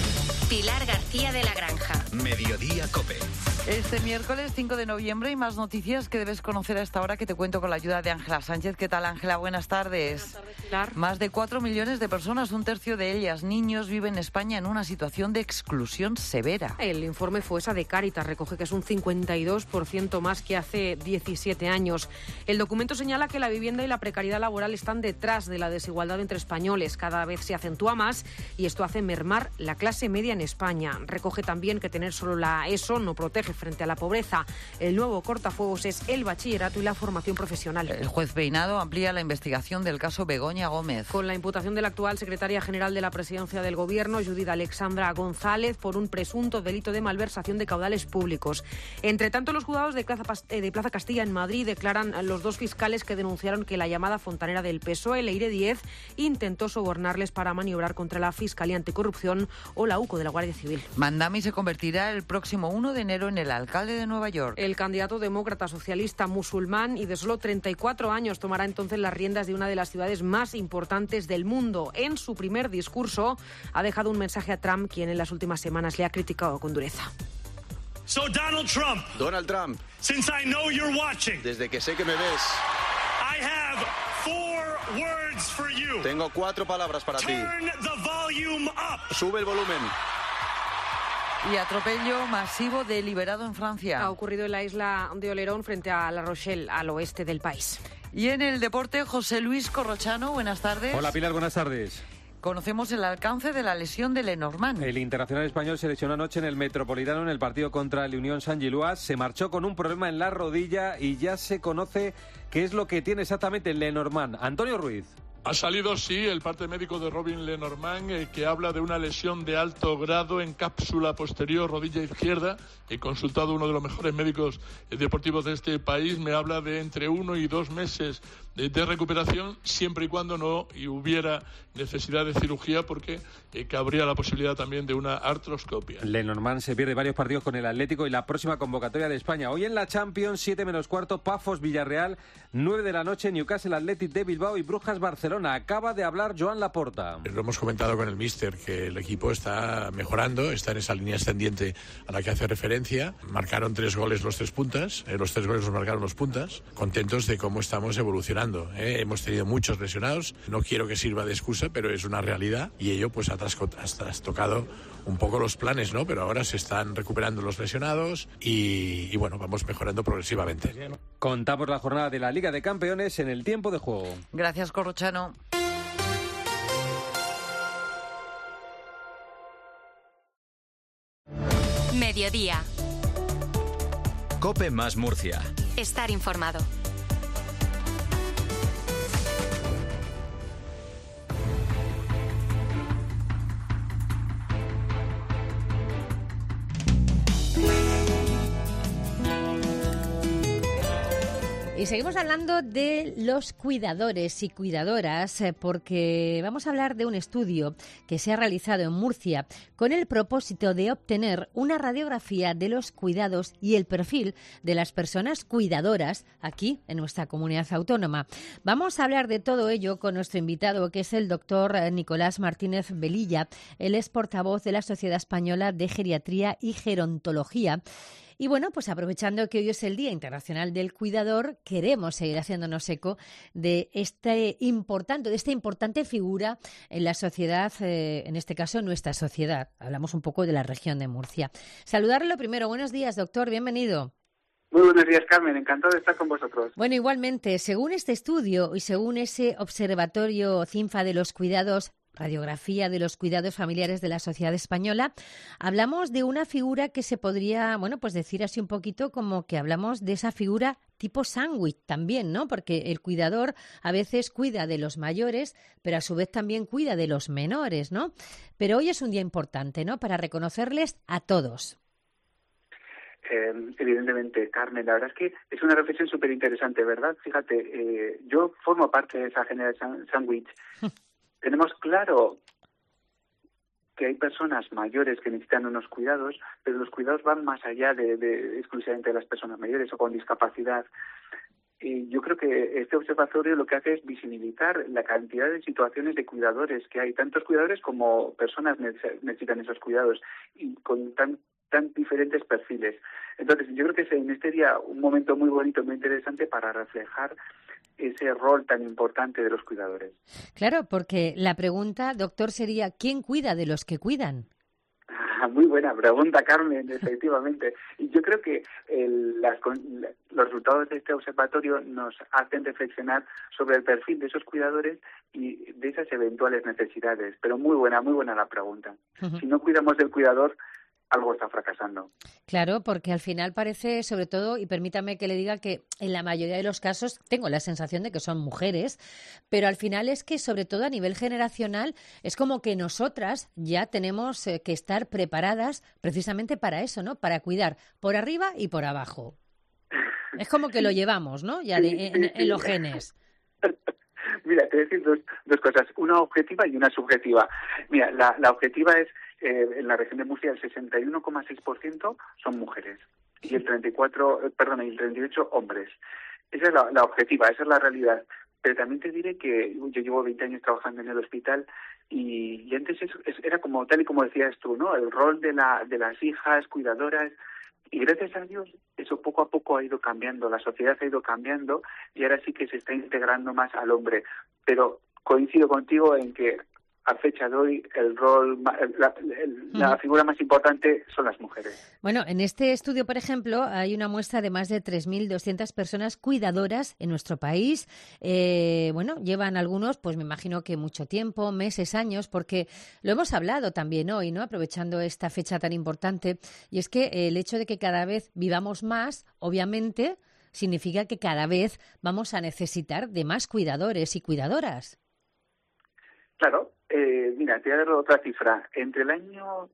Pilar García de la Granja. Mediodía COPE. Este miércoles 5 de noviembre hay más noticias que debes conocer a esta hora que te cuento con la ayuda de Ángela Sánchez. ¿Qué tal, Ángela? Buenas tardes. Buenas tardes, Pilar. Más de 4 millones de personas, un tercio de ellas niños, viven en España en una situación de exclusión severa. El informe FOESA de Cáritas recoge que es un 52% más que hace 17 años. El documento señala que la vivienda y la precariedad laboral están detrás de la desigualdad entre españoles. Cada vez se acentúa más y esto hace mermar la clase media en España. Recoge también que tener solo la ESO no protege frente a la pobreza. El nuevo cortafuegos es el bachillerato y la formación profesional. El juez Peinado amplía la investigación del caso Begoña Gómez. Con la imputación de la actual secretaria general de la Presidencia del Gobierno, Judith Alexandra González, por un presunto delito de malversación de caudales públicos. Entre tanto, los juzgados de Plaza Castilla en Madrid declaran los dos fiscales que denunciaron que la llamada fontanera del PSOE, Leire Díez, intentó sobornarles para maniobrar contra la Fiscalía Anticorrupción o la UCO de la Guardia Civil. Mandami se convertirá el próximo 1 de enero en el alcalde de Nueva York. El candidato demócrata socialista musulmán y de solo 34 años tomará entonces las riendas de una de las ciudades más importantes del mundo. En su primer discurso ha dejado un mensaje a Trump, quien en las últimas semanas le ha criticado con dureza. So Donald Trump, since I know you're watching, desde que sé que me ves, I have 4 words for you. Tengo 4 palabras para Turn the volume up. Sube el volumen. Y atropello masivo deliberado en Francia. Ha ocurrido en la isla de Olerón frente a La Rochelle, al oeste del país. Y en el deporte, José Luis Corrochano, buenas tardes. Hola Pilar, buenas tardes. Conocemos el alcance de la lesión de Lenormand. El internacional español se lesionó anoche en el Metropolitano en el partido contra el Unión Saint-Gilloise. Se marchó con un problema en la rodilla y ya se conoce qué es lo que tiene exactamente Lenormand. Antonio Ruiz. Ha salido, sí, el parte médico de Robin Lenormand, que habla de una lesión de alto grado en cápsula posterior, rodilla izquierda. He consultado a uno de los mejores médicos deportivos de este país. Me habla de entre 1 y 2 meses de recuperación, siempre y cuando no hubiera necesidad de cirugía, porque cabría la posibilidad también de una artroscopia. Lenormand se pierde varios partidos con el Atlético y la próxima convocatoria de España. Hoy en la Champions, 7 menos cuarto, Pafos Villarreal, 9 de la noche, Newcastle Athletic de Bilbao y Brujas Barcelona. Acaba de hablar Joan Laporta. Lo hemos comentado con el míster, que el equipo está mejorando, está en esa línea ascendiente a la que hace referencia. Marcaron 3 goles los 3 puntas, los 3 goles los marcaron los puntas. Contentos de cómo estamos evolucionando. Hemos tenido muchos lesionados, no quiero que sirva de excusa, pero es una realidad y ello pues ha trastocado un poco los planes, ¿no? Pero ahora se están recuperando los lesionados y bueno, vamos mejorando progresivamente. Contamos la jornada de la Liga de Campeones en el tiempo de juego. Gracias, Corrochano. Mediodía. COPE más Murcia. Estar informado. Y seguimos hablando de los cuidadores y cuidadoras porque vamos a hablar de un estudio que se ha realizado en Murcia con el propósito de obtener una radiografía de los cuidados y el perfil de las personas cuidadoras aquí en nuestra comunidad autónoma. Vamos a hablar de todo ello con nuestro invitado, que es el doctor Nicolás Martínez Velilla. Él es portavoz de la Sociedad Española de Geriatría y Gerontología. Y bueno, pues aprovechando que hoy es el Día Internacional del Cuidador, queremos seguir haciéndonos eco de esta importante figura en la sociedad, en este caso nuestra sociedad. Hablamos un poco de la región de Murcia. Saludarlo primero. Buenos días, doctor. Bienvenido. Muy buenos días, Carmen. Encantado de estar con vosotros. Bueno, igualmente, según este estudio y según ese observatorio CINFA de los cuidados, radiografía de los cuidados familiares de la sociedad española, hablamos de una figura que se podría, pues decir así un poquito como que hablamos de esa figura tipo sándwich también, ¿no? Porque el cuidador a veces cuida de los mayores, pero a su vez también cuida de los menores, ¿no? Pero hoy es un día importante, ¿no? Para reconocerles a todos. Evidentemente, Carmen, la verdad es que es una reflexión súper interesante, ¿verdad? Fíjate, yo formo parte de esa generación sándwich. Tenemos claro que hay personas mayores que necesitan unos cuidados, pero los cuidados van más allá de exclusivamente de las personas mayores o con discapacidad. yo creo que este observatorio lo que hace es visibilizar la cantidad de situaciones de cuidadores que hay. Tantos cuidadores como personas necesitan esos cuidados y con tan diferentes perfiles. Entonces, yo creo que es en este día un momento muy bonito, muy interesante para reflejar ese rol tan importante de los cuidadores. Claro, porque la pregunta, doctor, sería ¿quién cuida de los que cuidan? Muy buena pregunta, Carmen, efectivamente. Y yo creo que los resultados de este observatorio nos hacen reflexionar sobre el perfil de esos cuidadores y de esas eventuales necesidades. Pero muy buena la pregunta. Si no cuidamos del cuidador, algo está fracasando. Claro, porque al final parece, sobre todo, y permítame que le diga que en la mayoría de los casos tengo la sensación de que son mujeres, pero al final es que, sobre todo a nivel generacional, es como que nosotras ya tenemos que estar preparadas precisamente para eso, ¿no? Para cuidar por arriba y por abajo. Es como que lo llevamos, ¿no? Ya en los genes. Mira, te voy a decir dos cosas, una objetiva y una subjetiva. Mira, la objetiva es en la región de Murcia el 61,6% son mujeres y el 38 hombres. Esa es la objetiva, esa es la realidad. Pero también te diré que yo llevo 20 años trabajando en el hospital y antes era como tal y como decías tú, ¿no? El rol de las hijas cuidadoras. Y gracias a Dios eso poco a poco ha ido cambiando, la sociedad ha ido cambiando y ahora sí que se está integrando más al hombre. Pero coincido contigo en que a fecha de hoy el rol, la figura más importante son las mujeres. Bueno, en este estudio, por ejemplo, hay una muestra de más de 3.200 personas cuidadoras en nuestro país. Llevan algunos, pues me imagino que mucho tiempo, meses, años, porque lo hemos hablado también hoy, ¿no? Aprovechando esta fecha tan importante. Y es que el hecho de que cada vez vivamos más, obviamente, significa que cada vez vamos a necesitar de más cuidadores y cuidadoras. Claro. Mira, te voy a dar otra cifra. Entre el año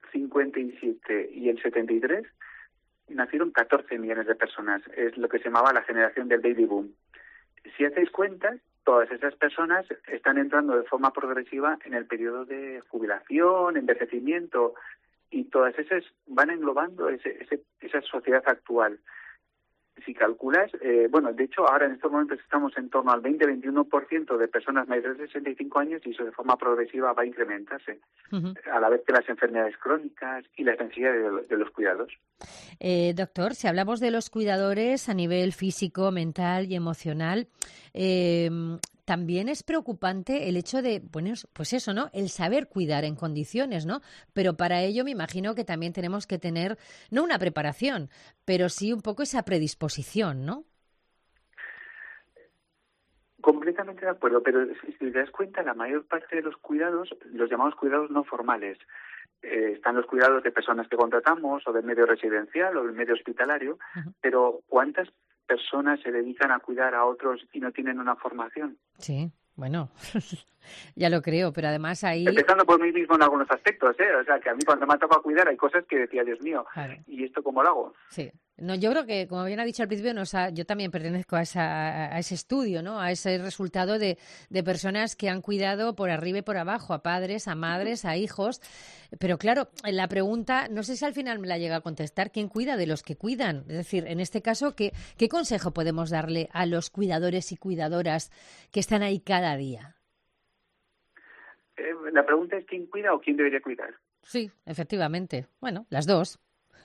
57 y el 73 nacieron 14 millones de personas. Es lo que se llamaba la generación del baby boom. Si hacéis cuentas, todas esas personas están entrando de forma progresiva en el periodo de jubilación, envejecimiento, y todas esas van englobando esa sociedad actual. Si calculas, de hecho, ahora en estos momentos estamos en torno al 20-21% de personas mayores de 65 años y eso de forma progresiva va a incrementarse, a la vez que las enfermedades crónicas y la necesidad de los cuidados. Doctor, si hablamos de los cuidadores a nivel físico, mental y emocional, también es preocupante el hecho de, pues eso, ¿no? El saber cuidar en condiciones, ¿no? Pero para ello me imagino que también tenemos que tener, no una preparación, pero sí un poco esa predisposición, ¿no? Completamente de acuerdo, pero si te das cuenta, la mayor parte de los cuidados, los llamados cuidados no formales, están los cuidados de personas que contratamos o del medio residencial o del medio hospitalario, pero ¿cuántas personas se dedican a cuidar a otros y no tienen una formación? Sí, bueno, ya lo creo, pero además ahí... Empezando por mí mismo en algunos aspectos, O sea, que a mí cuando me ha tocado cuidar hay cosas que decía, Dios mío, claro. ¿Y esto cómo lo hago? Sí. No, yo creo que, como bien ha dicho al principio, yo también pertenezco a ese estudio, ¿no? A ese resultado de personas que han cuidado por arriba y por abajo, a padres, a madres, a hijos. Pero claro, la pregunta, no sé si al final me la llega a contestar, ¿quién cuida de los que cuidan? Es decir, en este caso, ¿qué consejo podemos darle a los cuidadores y cuidadoras que están ahí cada día? La pregunta es ¿quién cuida o quién debería cuidar? Sí, efectivamente. Bueno, las dos.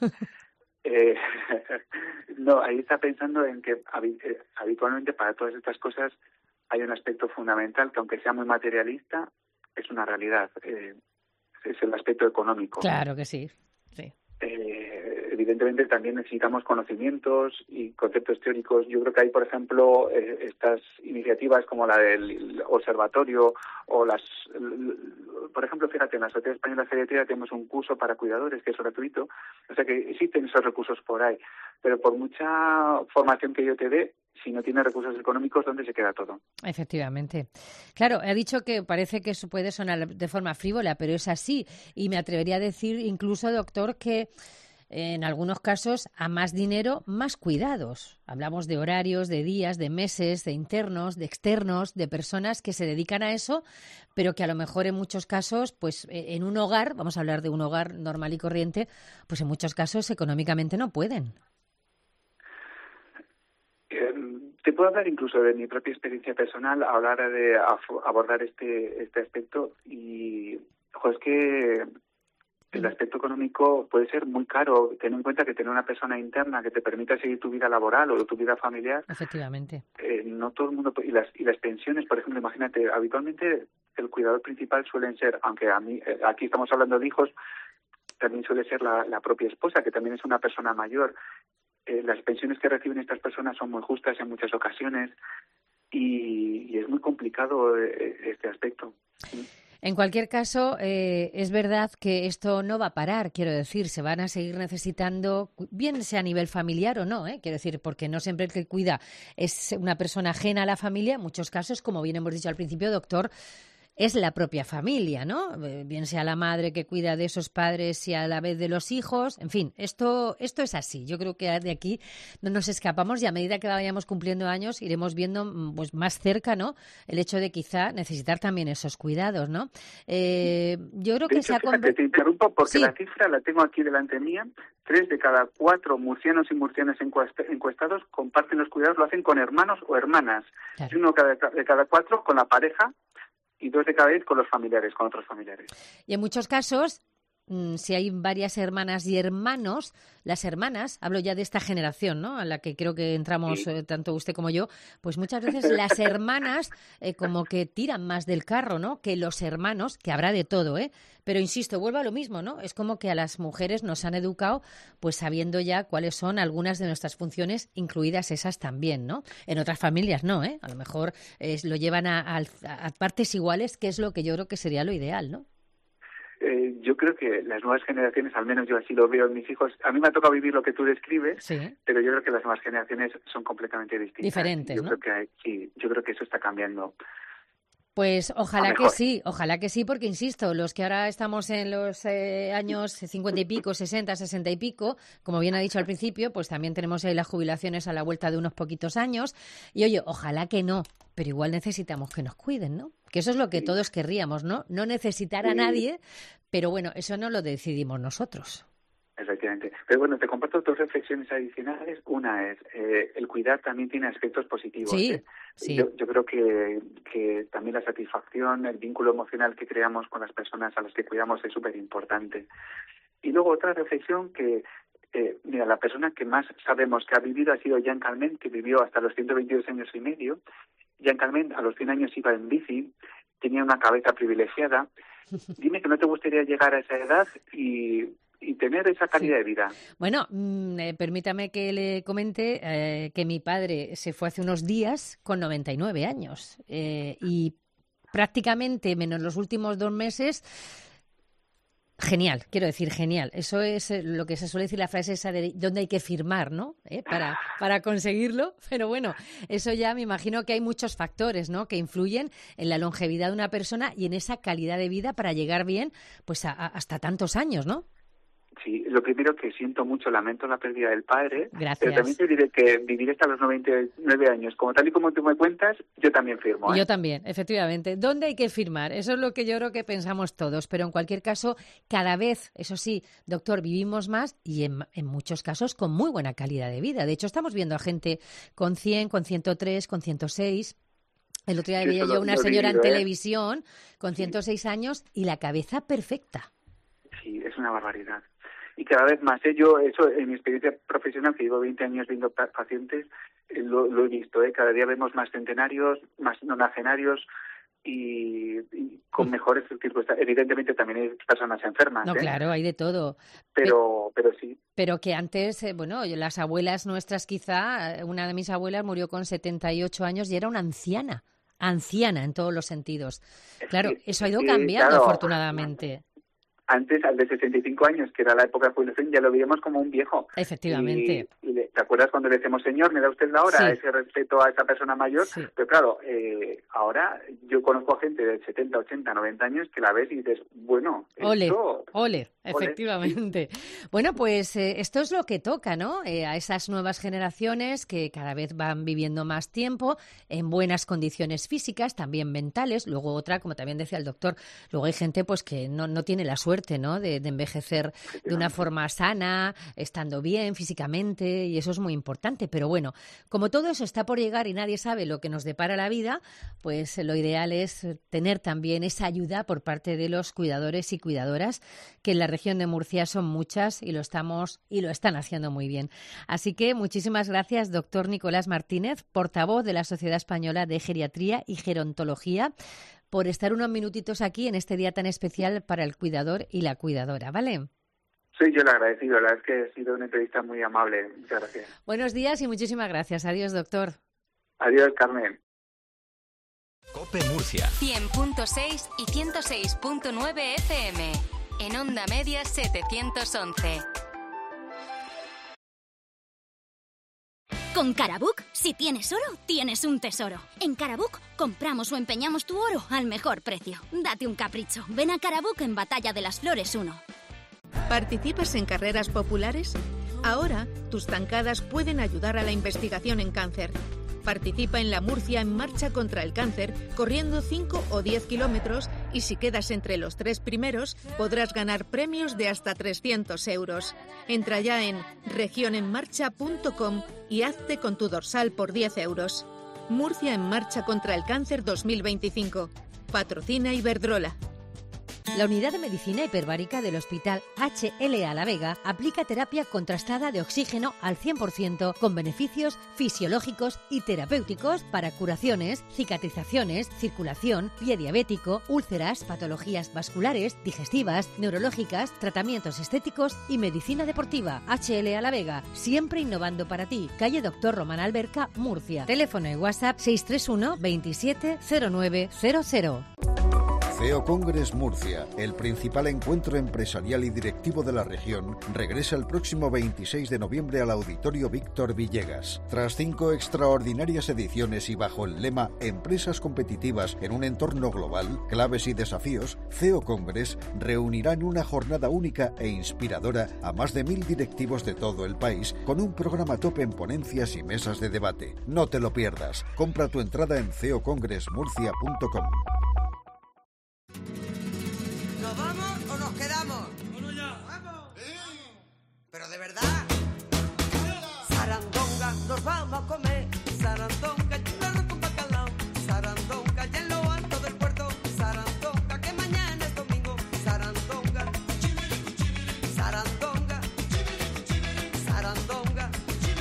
No, ahí está pensando en que habitualmente para todas estas cosas hay un aspecto fundamental que, aunque sea muy materialista, es una realidad. Es el aspecto económico. Claro que sí. Evidentemente también necesitamos conocimientos y conceptos teóricos. Yo creo que hay, por ejemplo, estas iniciativas como la del observatorio o por ejemplo, fíjate, en la Sociedad Española de Geriatría tenemos un curso para cuidadores que es gratuito. O sea que existen esos recursos por ahí. Pero por mucha formación que yo te dé, si no tiene recursos económicos, ¿dónde se queda todo? Efectivamente. Claro, ha dicho que parece que eso puede sonar de forma frívola, pero es así. Y me atrevería a decir incluso, doctor, que en algunos casos a más dinero, más cuidados. Hablamos de horarios, de días, de meses, de internos, de externos, de personas que se dedican a eso, pero que a lo mejor en muchos casos, pues en un hogar, vamos a hablar de un hogar normal y corriente, pues en muchos casos económicamente no pueden. Te puedo hablar incluso de mi propia experiencia personal a la hora de abordar este aspecto y es que el aspecto económico puede ser muy caro. Ten en cuenta que tener una persona interna que te permita seguir tu vida laboral o tu vida familiar. Efectivamente. No todo el mundo. Y las pensiones, por ejemplo, imagínate, habitualmente el cuidador principal suelen ser, aunque aquí estamos hablando de hijos, también suele ser la propia esposa, que también es una persona mayor. Las pensiones que reciben estas personas son muy justas en muchas ocasiones y es muy complicado este aspecto. En cualquier caso, es verdad que esto no va a parar, quiero decir, se van a seguir necesitando, bien sea a nivel familiar o no, quiero decir, porque no siempre el que cuida es una persona ajena a la familia, en muchos casos, como bien hemos dicho al principio, doctor, es la propia familia, ¿no? Bien sea la madre que cuida de esos padres y a la vez de los hijos. En fin, esto es así. Yo creo que de aquí no nos escapamos y a medida que vayamos cumpliendo años iremos viendo pues más cerca, ¿no? El hecho de quizá necesitar también esos cuidados, ¿no? Yo creo que te interrumpo porque la cifra la tengo aquí delante mía. 3 de cada 4 murcianos y murcianas encuestados comparten los cuidados, lo hacen con hermanos o hermanas. Claro. Y 1 de cada 4 con la pareja. Y 2 de cada 10 con los familiares, con otros familiares. Y en muchos casos, si hay varias hermanas y hermanos, las hermanas, hablo ya de esta generación, ¿no? A la que creo que entramos tanto usted como yo, pues muchas veces las hermanas como que tiran más del carro, ¿no? Que los hermanos, que habrá de todo, Pero insisto, vuelvo a lo mismo, ¿no? Es como que a las mujeres nos han educado pues sabiendo ya cuáles son algunas de nuestras funciones, incluidas esas también, ¿no? En otras familias no, A lo mejor lo llevan a partes iguales, que es lo que yo creo que sería lo ideal, ¿no? Yo creo que las nuevas generaciones, al menos yo así lo veo en mis hijos, a mí me ha tocado vivir lo que tú describes, pero yo creo que las nuevas generaciones son completamente distintas. Diferentes, yo creo que eso está cambiando. Pues ojalá que sí, porque insisto, los que ahora estamos en los años 50 y pico, 60, 60 y pico, como bien ha dicho al principio, pues también tenemos las jubilaciones a la vuelta de unos poquitos años. Y oye, ojalá que no, pero igual necesitamos que nos cuiden, ¿no? Que eso es lo que todos querríamos, ¿no? No necesitar a nadie, pero bueno, eso no lo decidimos nosotros. Efectivamente. Pero bueno, te comparto 2 reflexiones adicionales. Una es, el cuidar también tiene aspectos positivos. Sí. Yo creo que también la satisfacción, el vínculo emocional que creamos con las personas a las que cuidamos es súper importante. Y luego otra reflexión que, mira, la persona que más sabemos que ha vivido ha sido Jean Calment, que vivió hasta los 122 años y medio. Jean Calment a los 100 años iba en bici, tenía una cabeza privilegiada. Dime que no te gustaría llegar a esa edad y tener esa calidad de vida. Bueno, permítame que le comente que mi padre se fue hace unos días con 99 años y prácticamente, menos los últimos 2 meses, genial, quiero decir, genial. Eso es lo que se suele decir la frase esa de dónde hay que firmar, ¿no? Para conseguirlo. Pero bueno, eso ya me imagino que hay muchos factores, ¿no? Que influyen en la longevidad de una persona y en esa calidad de vida para llegar bien pues hasta tantos años, ¿no? Sí, lo primero que siento mucho, lamento la pérdida del padre. Gracias. Pero también te diré que vivir hasta los 99 años, como tal y como tú me cuentas, yo también firmo. Yo también, efectivamente. ¿Dónde hay que firmar? Eso es lo que yo creo que pensamos todos. Pero en cualquier caso, cada vez, eso sí, doctor, vivimos más y en muchos casos con muy buena calidad de vida. De hecho, estamos viendo a gente con 100, con 103, con 106... El otro día veía yo una señora en televisión con 106 años y la cabeza perfecta. Sí, es una barbaridad. Y cada vez más, yo eso en mi experiencia profesional, que llevo 20 años viendo pacientes, lo he visto, cada día vemos más centenarios, más nonagenarios y con mejores circunstancias. Evidentemente también hay personas enfermas. No, claro, hay de todo. Pero sí. Pero que antes, las abuelas nuestras quizá, una de mis abuelas murió con 78 años y era una anciana en todos los sentidos. Claro, eso ha ido cambiando afortunadamente. Antes, al de 65 años, que era la época de jubilación, ya lo veíamos como un viejo. Efectivamente. ¿Te acuerdas cuando le decimos, señor, me da usted la hora? Sí. Ese respeto a esa persona mayor. Sí. Pero claro, ahora yo conozco a gente de 70, 80, 90 años que la ves y dices, bueno, Ole, efectivamente. Sí. Bueno, pues esto es lo que toca, ¿no? A esas nuevas generaciones que cada vez van viviendo más tiempo, en buenas condiciones físicas, también mentales. Luego otra, como también decía el doctor, luego hay gente pues que no tiene la suerte suerte, ¿no?, de envejecer de una forma sana, estando bien físicamente, y eso es muy importante. Pero bueno, como todo eso está por llegar y nadie sabe lo que nos depara la vida, pues lo ideal es tener también esa ayuda por parte de los cuidadores y cuidadoras, que en la región de Murcia son muchas y lo están haciendo muy bien. Así que muchísimas gracias, doctor Nicolás Martínez, portavoz de la Sociedad Española de Geriatría y Gerontología, por estar unos minutitos aquí en este día tan especial para el cuidador y la cuidadora, ¿vale? Soy yo el agradecido, la verdad es que ha sido una entrevista muy amable. Muchas gracias. Buenos días y muchísimas gracias. Adiós, doctor. Adiós, Carmen. COPE Murcia. 100.6 y 106.9 FM. En Onda Media 711. Con Carabook, si tienes oro, tienes un tesoro. En Carabook, compramos o empeñamos tu oro al mejor precio. Date un capricho. Ven a Carabook en Batalla de las Flores 1. ¿Participas en carreras populares? Ahora, tus zancadas pueden ayudar a la investigación en cáncer. Participa en la Murcia en Marcha contra el Cáncer, corriendo 5 o 10 kilómetros, y si quedas entre los 3 primeros, podrás ganar premios de hasta 300 euros. Entra ya en regionenmarcha.com y hazte con tu dorsal por 10 euros. Murcia en Marcha contra el Cáncer 2025. Patrocina Iberdrola. La Unidad de Medicina Hiperbárica del Hospital HLA La Vega aplica terapia contrastada de oxígeno al 100% con beneficios fisiológicos y terapéuticos para curaciones, cicatrizaciones, circulación, pie diabético, úlceras, patologías vasculares, digestivas, neurológicas, tratamientos estéticos y medicina deportiva. HLA La Vega, siempre innovando para ti. Calle Doctor Román Alberca, Murcia. Teléfono y WhatsApp 631 27 0900. CEO Congress Murcia, el principal encuentro empresarial y directivo de la región, regresa el próximo 26 de noviembre al Auditorio Víctor Villegas. Tras 5 extraordinarias ediciones y bajo el lema Empresas competitivas en un entorno global, claves y desafíos, CEO Congress reunirá en una jornada única e inspiradora a más de 1.000 directivos de todo el país con un programa top en ponencias y mesas de debate. No te lo pierdas. Compra tu entrada en ceocongressmurcia.com. ¿Nos vamos o nos quedamos? ¡Bueno ya! ¡Vamos! ¡Pero de verdad! Sarandonga, nos vamos a comer. Sarandonga, y un arroz con bacalao. Sarandonga, y en lo alto del puerto. Sarandonga, que mañana es domingo. Sarandonga, Sarandonga, Sarandonga,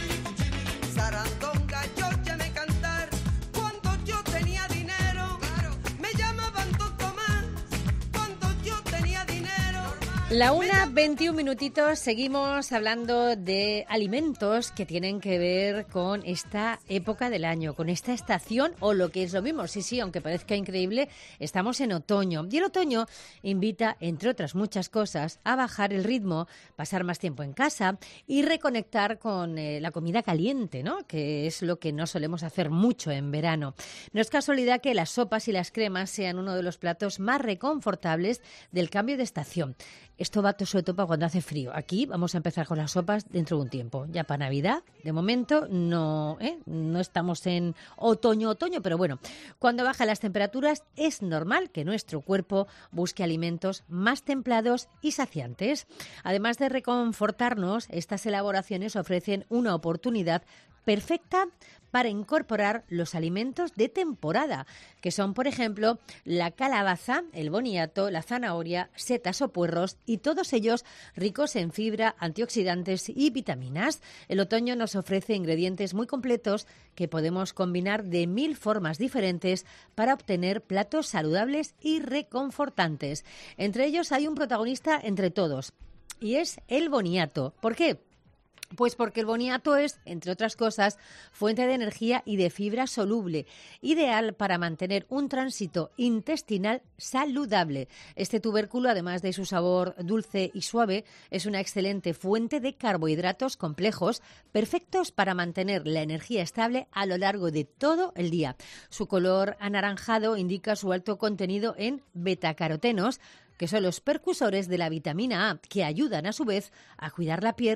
Sarandonga, yo ya me cantar. Cuando yo tenía dinero, me llamaban Don Tomás. Cuando yo tenía dinero. La 1:21 minutitos, seguimos hablando de alimentos que tienen que ver con esta época del año, con esta estación, o lo que es lo mismo, sí, aunque parezca increíble, estamos en otoño. Y el otoño invita, entre otras muchas cosas, a bajar el ritmo, pasar más tiempo en casa y reconectar con la comida caliente, ¿no?, que es lo que no solemos hacer mucho en verano. No es casualidad que las sopas y las cremas sean uno de los platos más reconfortables del cambio de estación. Esto va sobre todo para cuando hace frío. Aquí vamos a empezar con las sopas dentro de un tiempo. Ya para Navidad, de momento, no estamos en otoño, pero bueno, cuando bajan las temperaturas es normal que nuestro cuerpo busque alimentos más templados y saciantes. Además de reconfortarnos, estas elaboraciones ofrecen una oportunidad perfecta para incorporar los alimentos de temporada, que son, por ejemplo, la calabaza, el boniato, la zanahoria, setas o puerros, y todos ellos ricos en fibra, antioxidantes y vitaminas. El otoño nos ofrece ingredientes muy completos que podemos combinar de 1000 formas diferentes para obtener platos saludables y reconfortantes. Entre ellos hay un protagonista entre todos, y es el boniato. ¿Por qué? Pues porque el boniato es, entre otras cosas, fuente de energía y de fibra soluble, ideal para mantener un tránsito intestinal saludable. Este tubérculo, además de su sabor dulce y suave, es una excelente fuente de carbohidratos complejos, perfectos para mantener la energía estable a lo largo de todo el día. Su color anaranjado indica su alto contenido en betacarotenos, que son los precursores de la vitamina A, que ayudan a su vez a cuidar la piel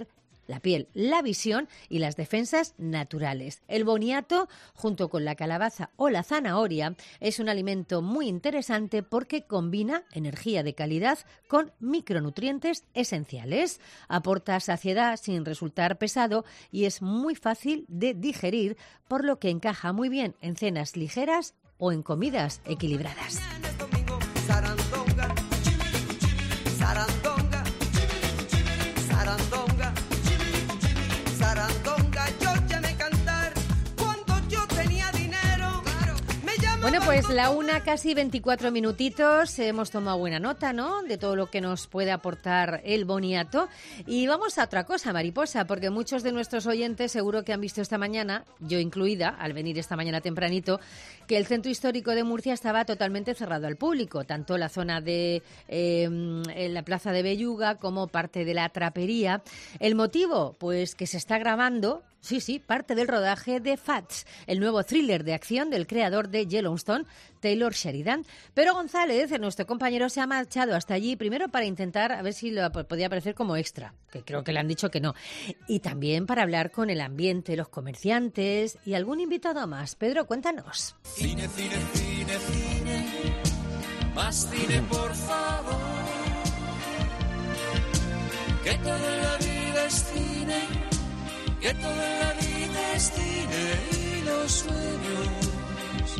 la piel, la visión y las defensas naturales. El boniato, junto con la calabaza o la zanahoria, es un alimento muy interesante porque combina energía de calidad con micronutrientes esenciales. Aporta saciedad sin resultar pesado y es muy fácil de digerir, por lo que encaja muy bien en cenas ligeras o en comidas equilibradas. Sarandonga, sarandonga, sarandonga, sarandonga, yo llamé cantar cuando yo tenía dinero. Bueno, pues la 1, casi 24 minutitos, hemos tomado buena nota, ¿no?, de todo lo que nos puede aportar el boniato. Y vamos a otra cosa, Mariposa, porque muchos de nuestros oyentes seguro que han visto esta mañana, yo incluida, al venir esta mañana tempranito, que el centro histórico de Murcia estaba totalmente cerrado al público, tanto la zona de la plaza de Belluga como parte de la trapería. ¿El motivo? Pues que se está grabando, sí, parte del rodaje de Fats, el nuevo thriller de acción del creador de Yellowstone, Taylor Sheridan. Pero González, nuestro compañero, se ha marchado hasta allí, primero para intentar a ver si lo podía aparecer como extra, que creo que le han dicho que no, y también para hablar con el ambiente, los comerciantes y algún invitado más. Pedro, cuéntanos. Cine, cine, cine, cine, más cine, por favor, que toda la vida es cine, que toda la vida es cine y los sueños,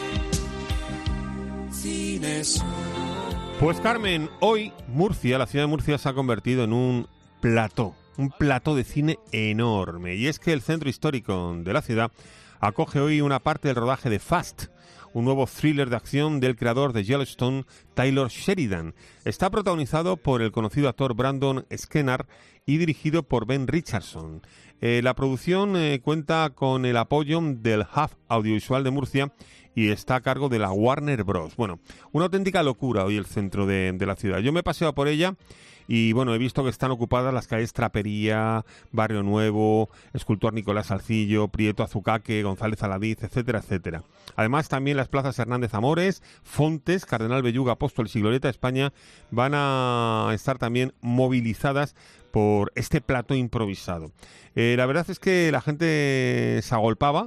cine son. Pues Carmen, hoy Murcia, la ciudad de Murcia, se ha convertido en un plató de cine enorme, y es que el centro histórico de la ciudad acoge hoy una parte del rodaje de Fast, un nuevo thriller de acción del creador de Yellowstone, Taylor Sheridan. Está protagonizado por el conocido actor Brandon Skynyrd y dirigido por Ben Richardson. La producción cuenta con el apoyo del Hub Audiovisual de Murcia y está a cargo de la Warner Bros. Bueno, una auténtica locura hoy el centro de la ciudad. Yo me he paseado por ella y bueno, he visto que están ocupadas las calles Trapería, Barrio Nuevo, Escultor Nicolás Salcillo, Prieto Azucaque, González Aladiz, etcétera, etcétera. Además, también las plazas Hernández Amores, Fontes, Cardenal Belluga, Apóstoles y Glorieta España van a estar también movilizadas por este plató improvisado. La verdad es que la gente se agolpaba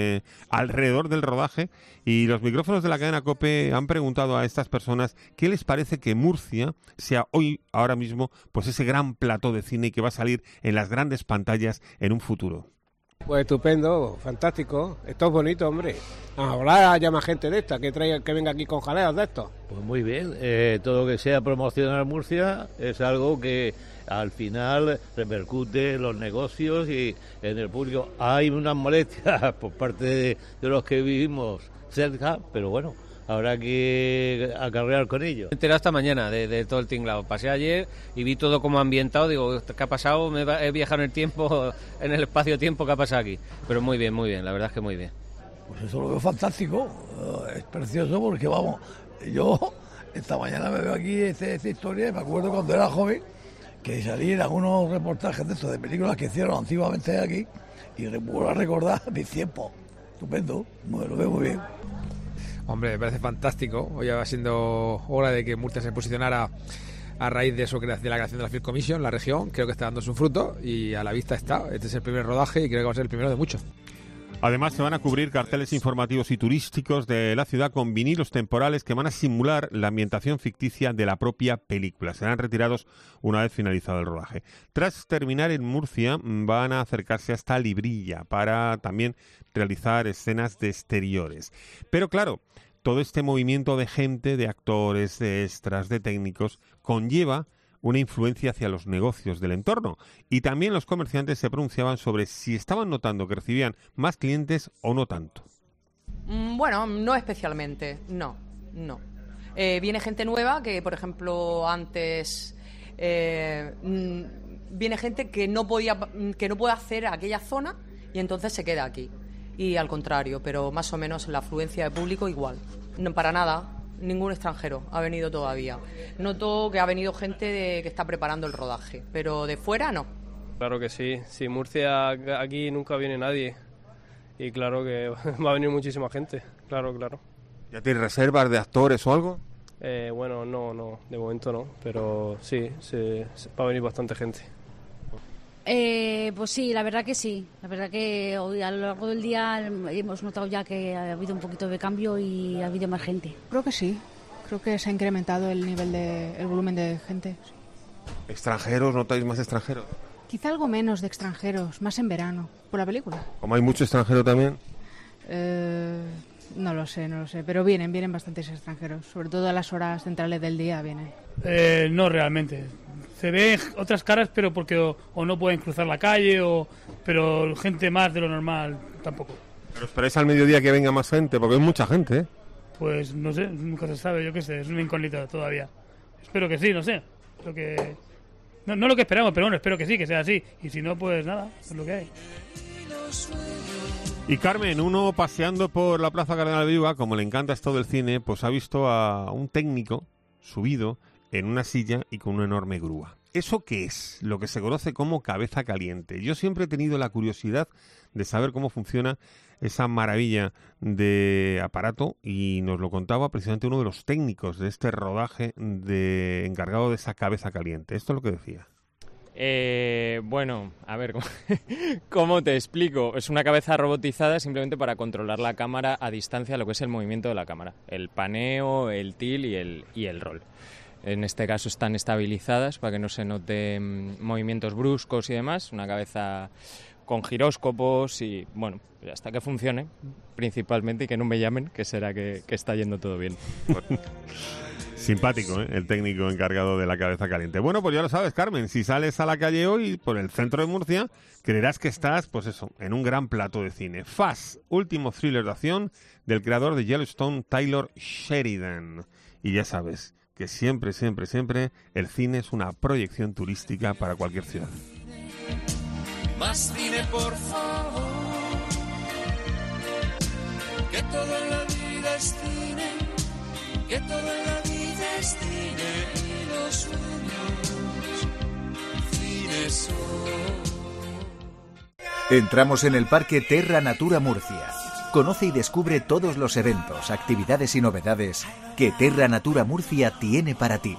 alrededor del rodaje y los micrófonos de la cadena COPE han preguntado a estas personas qué les parece que Murcia sea hoy, ahora mismo, pues ese gran plató de cine que va a salir en las grandes pantallas en un futuro. Pues estupendo, fantástico. Esto es bonito, hombre. Ahora haya más gente de esta, que venga aquí con jaleos de estos. Pues muy bien, todo lo que sea promocionar Murcia es algo que al final repercute en los negocios y en el público. Hay unas molestias por parte de los que vivimos cerca, pero bueno, habrá que acarrear con ello. Me enteré esta mañana de todo el tinglado. Pasé ayer y vi todo como ambientado. Digo, ¿qué ha pasado? He viajado en el tiempo, en el espacio-tiempo que ha pasado aquí. Pero muy bien, la verdad es que muy bien. Pues eso lo veo fantástico. Es precioso porque, vamos, yo esta mañana me veo aquí esta historia y me acuerdo cuando era joven que salí en algunos reportajes de estos de películas que hicieron antiguamente aquí y vuelvo a recordar mis tiempos. Estupendo, lo veo muy bien. Hombre, me parece fantástico. Hoy va siendo hora de que Murcia se posicionara a raíz de eso, de la creación de la Film Commission, la región. Creo que está dando su fruto y a la vista está. Este es el primer rodaje y creo que va a ser el primero de muchos. Además, se van a cubrir carteles informativos y turísticos de la ciudad con vinilos temporales que van a simular la ambientación ficticia de la propia película. Serán retirados una vez finalizado el rodaje. Tras terminar en Murcia, van a acercarse hasta Librilla para también realizar escenas de exteriores. Pero claro, todo este movimiento de gente, de actores, de extras, de técnicos, conlleva una influencia hacia los negocios del entorno. Y también los comerciantes se pronunciaban sobre si estaban notando que recibían más clientes o no tanto. Bueno, no especialmente, no. Viene gente nueva que, por ejemplo, antes viene gente que no puede hacer aquella zona y entonces se queda aquí. Y al contrario, pero más o menos la afluencia de público igual. No, para nada. Ningún extranjero ha venido todavía. Noto que ha venido gente que está preparando el rodaje, pero de fuera no. Claro que sí. Sí, Murcia aquí nunca viene nadie. Y claro que va a venir muchísima gente. Claro. ¿Ya tienes reservas de actores o algo? Bueno, no, de momento no. Pero sí, va a venir bastante gente. Pues sí, la verdad que sí. La verdad que hoy a lo largo del día hemos notado ya que ha habido un poquito de cambio y ha habido más gente. Creo que sí. Creo que se ha incrementado el volumen de gente. ¿Extranjeros? ¿Notáis más extranjeros? Quizá algo menos de extranjeros, más en verano, por la película. ¿Como hay mucho extranjero también? No lo sé, pero vienen bastantes extranjeros, sobre todo a las horas centrales del día vienen. No realmente. Se ven otras caras, pero porque o no pueden cruzar la calle, pero gente más de lo normal tampoco. ¿Pero esperáis al mediodía que venga más gente? Porque hay mucha gente, ¿eh? Pues no sé, nunca se sabe, yo qué sé, es una incógnita todavía. Espero que sí, no sé. No lo que esperamos, pero bueno, espero que sí, que sea así. Y si no, pues nada, es lo que hay. Y Carmen, uno paseando por la Plaza Cardenal Viva, como le encanta esto del cine, pues ha visto a un técnico subido en una silla y con una enorme grúa. ¿Eso qué es? Lo que se conoce como cabeza caliente. Yo siempre he tenido la curiosidad de saber cómo funciona esa maravilla de aparato y nos lo contaba precisamente uno de los técnicos de este rodaje encargado de esa cabeza caliente. Esto es lo que decía. Bueno, a ver, ¿cómo te explico? Es una cabeza robotizada simplemente para controlar la cámara a distancia, lo que es el movimiento de la cámara. El paneo, el tilt y el roll. En este caso están estabilizadas para que no se noten movimientos bruscos y demás. Una cabeza con giróscopos y, bueno, hasta que funcione, principalmente, y que no me llamen, que será que está yendo todo bien. Simpático, ¿eh? El técnico encargado de la cabeza caliente. Bueno, pues ya lo sabes, Carmen, si sales a la calle hoy por el centro de Murcia, creerás que estás, pues eso, en un gran plato de cine. Fast, último thriller de acción del creador de Yellowstone, Taylor Sheridan. Y ya sabes que siempre, siempre, siempre el cine es una proyección turística para cualquier ciudad. Más cine, por favor, que todo en la vida es cine, que todo en la vida es cine y los sueños, cine son. Entramos en el Parque Terra Natura Murcia. Conoce y descubre todos los eventos, actividades y novedades que Terra Natura Murcia tiene para ti.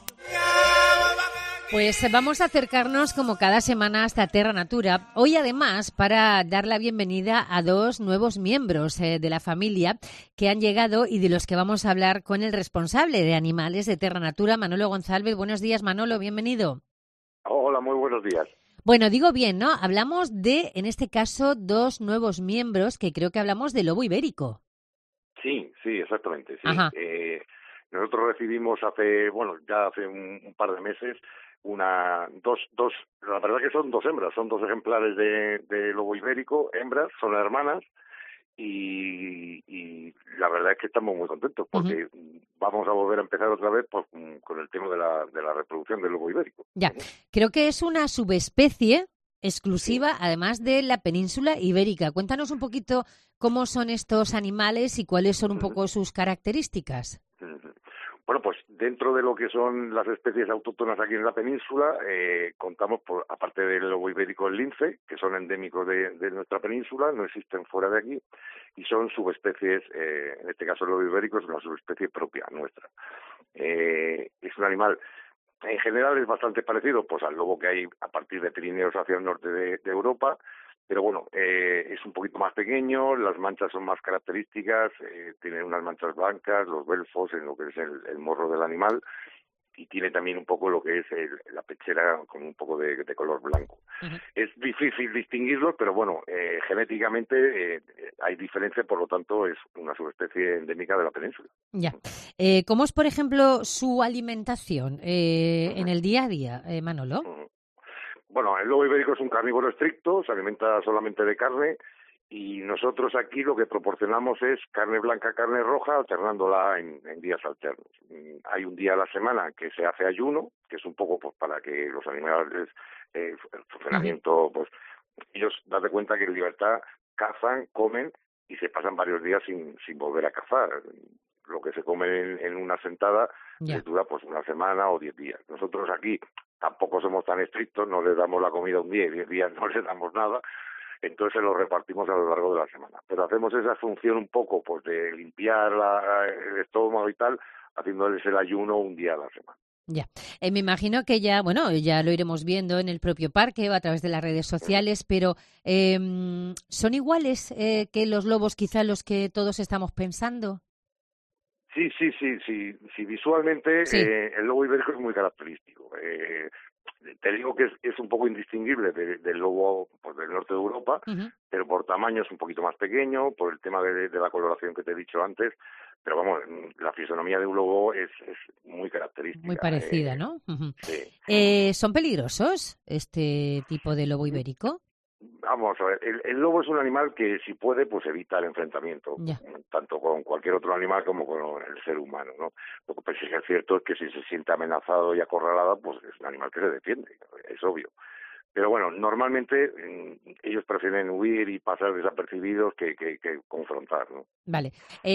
Pues vamos a acercarnos como cada semana hasta Terra Natura. Hoy además para dar la bienvenida a dos nuevos miembros de la familia que han llegado y de los que vamos a hablar con el responsable de animales de Terra Natura, Manolo González. Buenos días, Manolo, bienvenido. Hola, muy buenos días. Bueno, digo bien, ¿no? Hablamos de, en este caso, dos nuevos miembros que creo que hablamos de lobo ibérico. Sí, exactamente. Sí. Nosotros recibimos hace un par de meses dos, la verdad que son dos hembras, son dos ejemplares de lobo ibérico, hembras, son hermanas, y la verdad es que estamos muy contentos porque vamos a volver a empezar otra vez pues, con el tema de la reproducción del lobo ibérico. Ya, creo que es una subespecie exclusiva, además de la península ibérica. Cuéntanos un poquito cómo son estos animales y cuáles son un poco sus características. Bueno, pues dentro de lo que son las especies autóctonas aquí en la península, contamos, aparte del lobo ibérico, el lince, que son endémicos de nuestra península, no existen fuera de aquí, y son subespecies, en este caso el lobo ibérico es una subespecie propia nuestra. Es un animal, en general es bastante parecido pues al lobo que hay a partir de Pirineos hacia el norte de Europa, pero bueno, es un poquito más pequeño, las manchas son más características, tiene unas manchas blancas, los belfos en lo que es el morro del animal, y tiene también un poco lo que es la pechera con un poco de color blanco. Es difícil distinguirlos, pero bueno, genéticamente hay diferencia, por lo tanto es una subespecie endémica de la península. Ya. ¿Cómo es, por ejemplo, su alimentación en el día a día, Manolo? Bueno, el lobo ibérico es un carnívoro estricto, se alimenta solamente de carne, y nosotros aquí lo que proporcionamos es carne blanca, carne roja, alternándola en días alternos. Hay un día a la semana que se hace ayuno, que es un poco pues para que los animales, el funcionamiento, pues ellos, date cuenta que en libertad cazan, comen y se pasan varios días sin volver a cazar. Lo que se come en una sentada les dura pues una semana o 10 días. Nosotros aquí tampoco somos tan estrictos, no les damos la comida un día y 10 días no les damos nada, entonces se lo repartimos a lo largo de la semana. Pero hacemos esa función un poco pues de limpiar el estómago y tal, haciéndoles el ayuno un día a la semana. Ya. Me imagino que ya lo iremos viendo en el propio parque o a través de las redes sociales, pero ¿son iguales que los lobos quizá los que todos estamos pensando? Sí, visualmente Sí. el lobo ibérico es muy característico. Te digo que es un poco indistinguible del lobo pues, del norte de Europa, pero por tamaño es un poquito más pequeño, por el tema de la coloración que te he dicho antes, pero vamos, la fisonomía de un lobo es muy característica. Muy parecida, ¿no? Ujú. Sí. ¿Son peligrosos este tipo de lobo ibérico? Vamos a ver, el lobo es un animal que si puede, pues evita el enfrentamiento, Ya. tanto con cualquier otro animal como con el ser humano, ¿no? Lo que sí que es cierto es que si se siente amenazado y acorralado, pues es un animal que se defiende, es obvio. Pero bueno, normalmente ellos prefieren huir y pasar desapercibidos que confrontar, ¿no? Vale.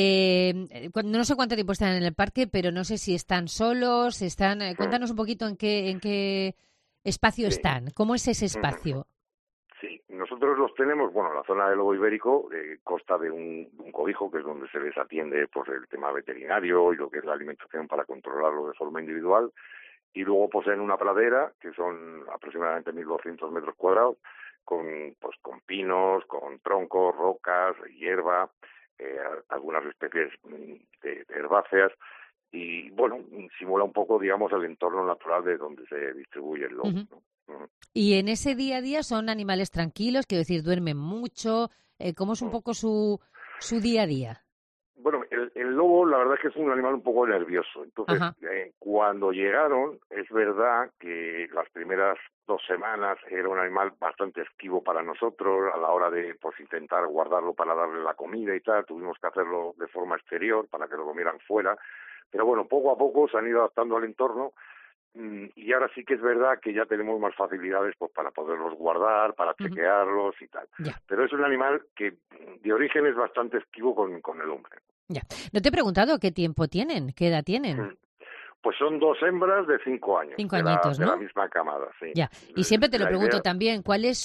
No sé cuánto tiempo están en el parque, pero no sé si están solos, cuéntanos un poquito en qué espacio están, ¿cómo es ese espacio? Sí, nosotros los tenemos, la zona del lobo ibérico consta de un cobijo, que es donde se les atiende pues el tema veterinario y lo que es la alimentación para controlarlo de forma individual, y luego poseen una pradera, que son aproximadamente 1.200 metros cuadrados, con pinos, con troncos, rocas, hierba, algunas especies de herbáceas, y simula un poco, digamos, el entorno natural de donde se distribuye el lobo, Ujú. ¿no? Y en ese día a día son animales tranquilos, quiero decir, duermen mucho. ¿Cómo es un poco su día a día? Bueno, el lobo la verdad es que es un animal un poco nervioso. Entonces, cuando llegaron, es verdad que las primeras 2 semanas era un animal bastante esquivo para nosotros a la hora de intentar guardarlo para darle la comida y tal. Tuvimos que hacerlo de forma exterior para que lo comieran fuera. Pero bueno, poco a poco se han ido adaptando al entorno. Y ahora sí que es verdad que ya tenemos más facilidades pues para poderlos guardar, para chequearlos y tal. Pero es un animal que de origen es bastante esquivo con el hombre. Ya. No te he preguntado qué tiempo tienen, qué edad tienen. Pues son 2 hembras de 5 años. 5 añitos, de ¿no? la misma camada, sí. Ya. Y siempre te lo La pregunto idea- también, ¿cuál es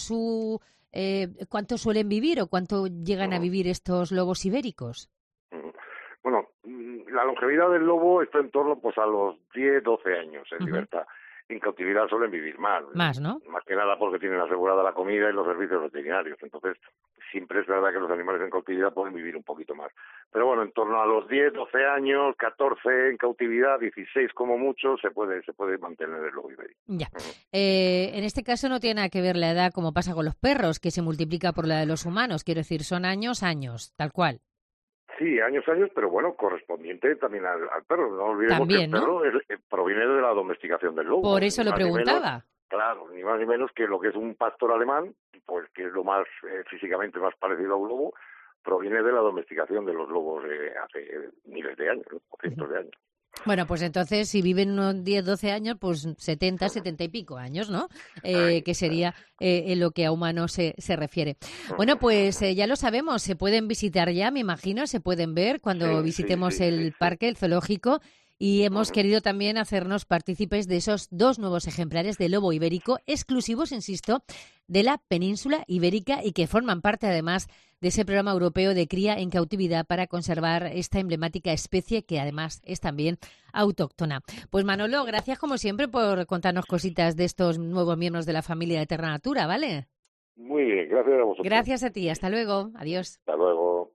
cuánto suelen vivir o cuánto llegan a vivir estos lobos ibéricos? Bueno, la longevidad del lobo está en torno pues a los 10, 12 años en libertad. En cautividad suelen vivir más. Más, ¿no? Más que nada porque tienen asegurada la comida y los servicios veterinarios. Entonces, siempre es verdad que los animales en cautividad pueden vivir un poquito más. Pero bueno, en torno a los 10, 12 años, 14 en cautividad, 16 como mucho, se puede mantener el lobo ibérico. Ya. En este caso no tiene nada que ver la edad como pasa con los perros, que se multiplica por la de los humanos. Quiero decir, son años, tal cual. Sí, años, pero bueno, correspondiente también al perro. No olvidemos También, que el ¿no? perro proviene de la domesticación del lobo. Por eso Ni lo más ni menos- preguntaba. Claro, ni más ni menos que lo que es un pastor alemán, pues que es lo más físicamente más parecido a un lobo, proviene de la domesticación de los lobos hace miles de años, ¿no? O cientos de años. Bueno, pues entonces si viven unos 10, 12 años, pues 70, 70 y pico años, ¿no? Que sería en lo que a humanos se refiere. Bueno, pues ya lo sabemos, se pueden visitar ya, me imagino, se pueden ver cuando visitemos el parque, el zoológico. Y hemos querido también hacernos partícipes de esos 2 nuevos ejemplares de lobo ibérico, exclusivos, insisto, de la península ibérica y que forman parte además de ese programa europeo de cría en cautividad para conservar esta emblemática especie que además es también autóctona. Pues Manolo, gracias como siempre por contarnos cositas de estos nuevos miembros de la familia de Terra Natura, ¿vale? Muy bien, gracias a vosotros. Gracias a ti, hasta luego, adiós. Hasta luego.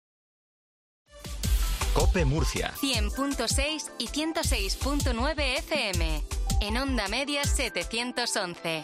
COPE Murcia. 100.6 y 106.9 FM. En Onda Media 711.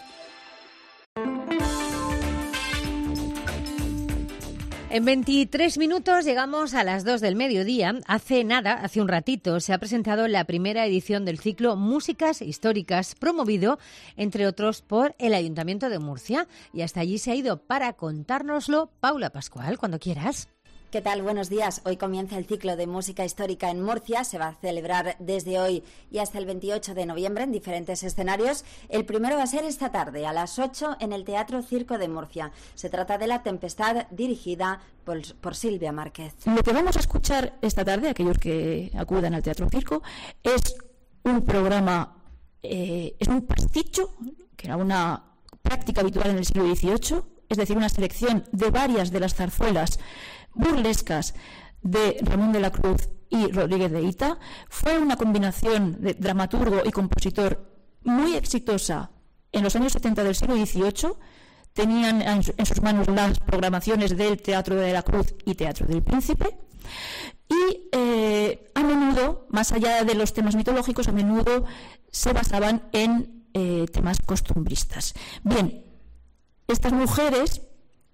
En 23 minutos llegamos a las 2 del mediodía. Hace un ratito, se ha presentado la primera edición del ciclo Músicas Históricas, promovido, entre otros, por el Ayuntamiento de Murcia. Y hasta allí se ha ido para contárnoslo Paula Pascual, cuando quieras. ¿Qué tal? Buenos días. Hoy comienza el ciclo de música histórica en Murcia. Se va a celebrar desde hoy y hasta el 28 de noviembre en diferentes escenarios. El primero va a ser esta tarde, a las 8, en el Teatro Circo de Murcia. Se trata de La Tempestad, dirigida por Silvia Márquez. Lo que vamos a escuchar esta tarde, aquellos que acudan al Teatro Circo, es un programa, es un pasticho, que era una práctica habitual en el siglo XVIII, es decir, una selección de varias de las zarzuelas burlescas de Ramón de la Cruz y Rodríguez de Ita. Fue una combinación de dramaturgo y compositor muy exitosa en los años 70 del siglo XVIII. Tenían en sus manos las programaciones del Teatro de la Cruz y Teatro del Príncipe. Y a menudo, más allá de los temas mitológicos, a menudo se basaban en temas costumbristas. Bien, estas mujeres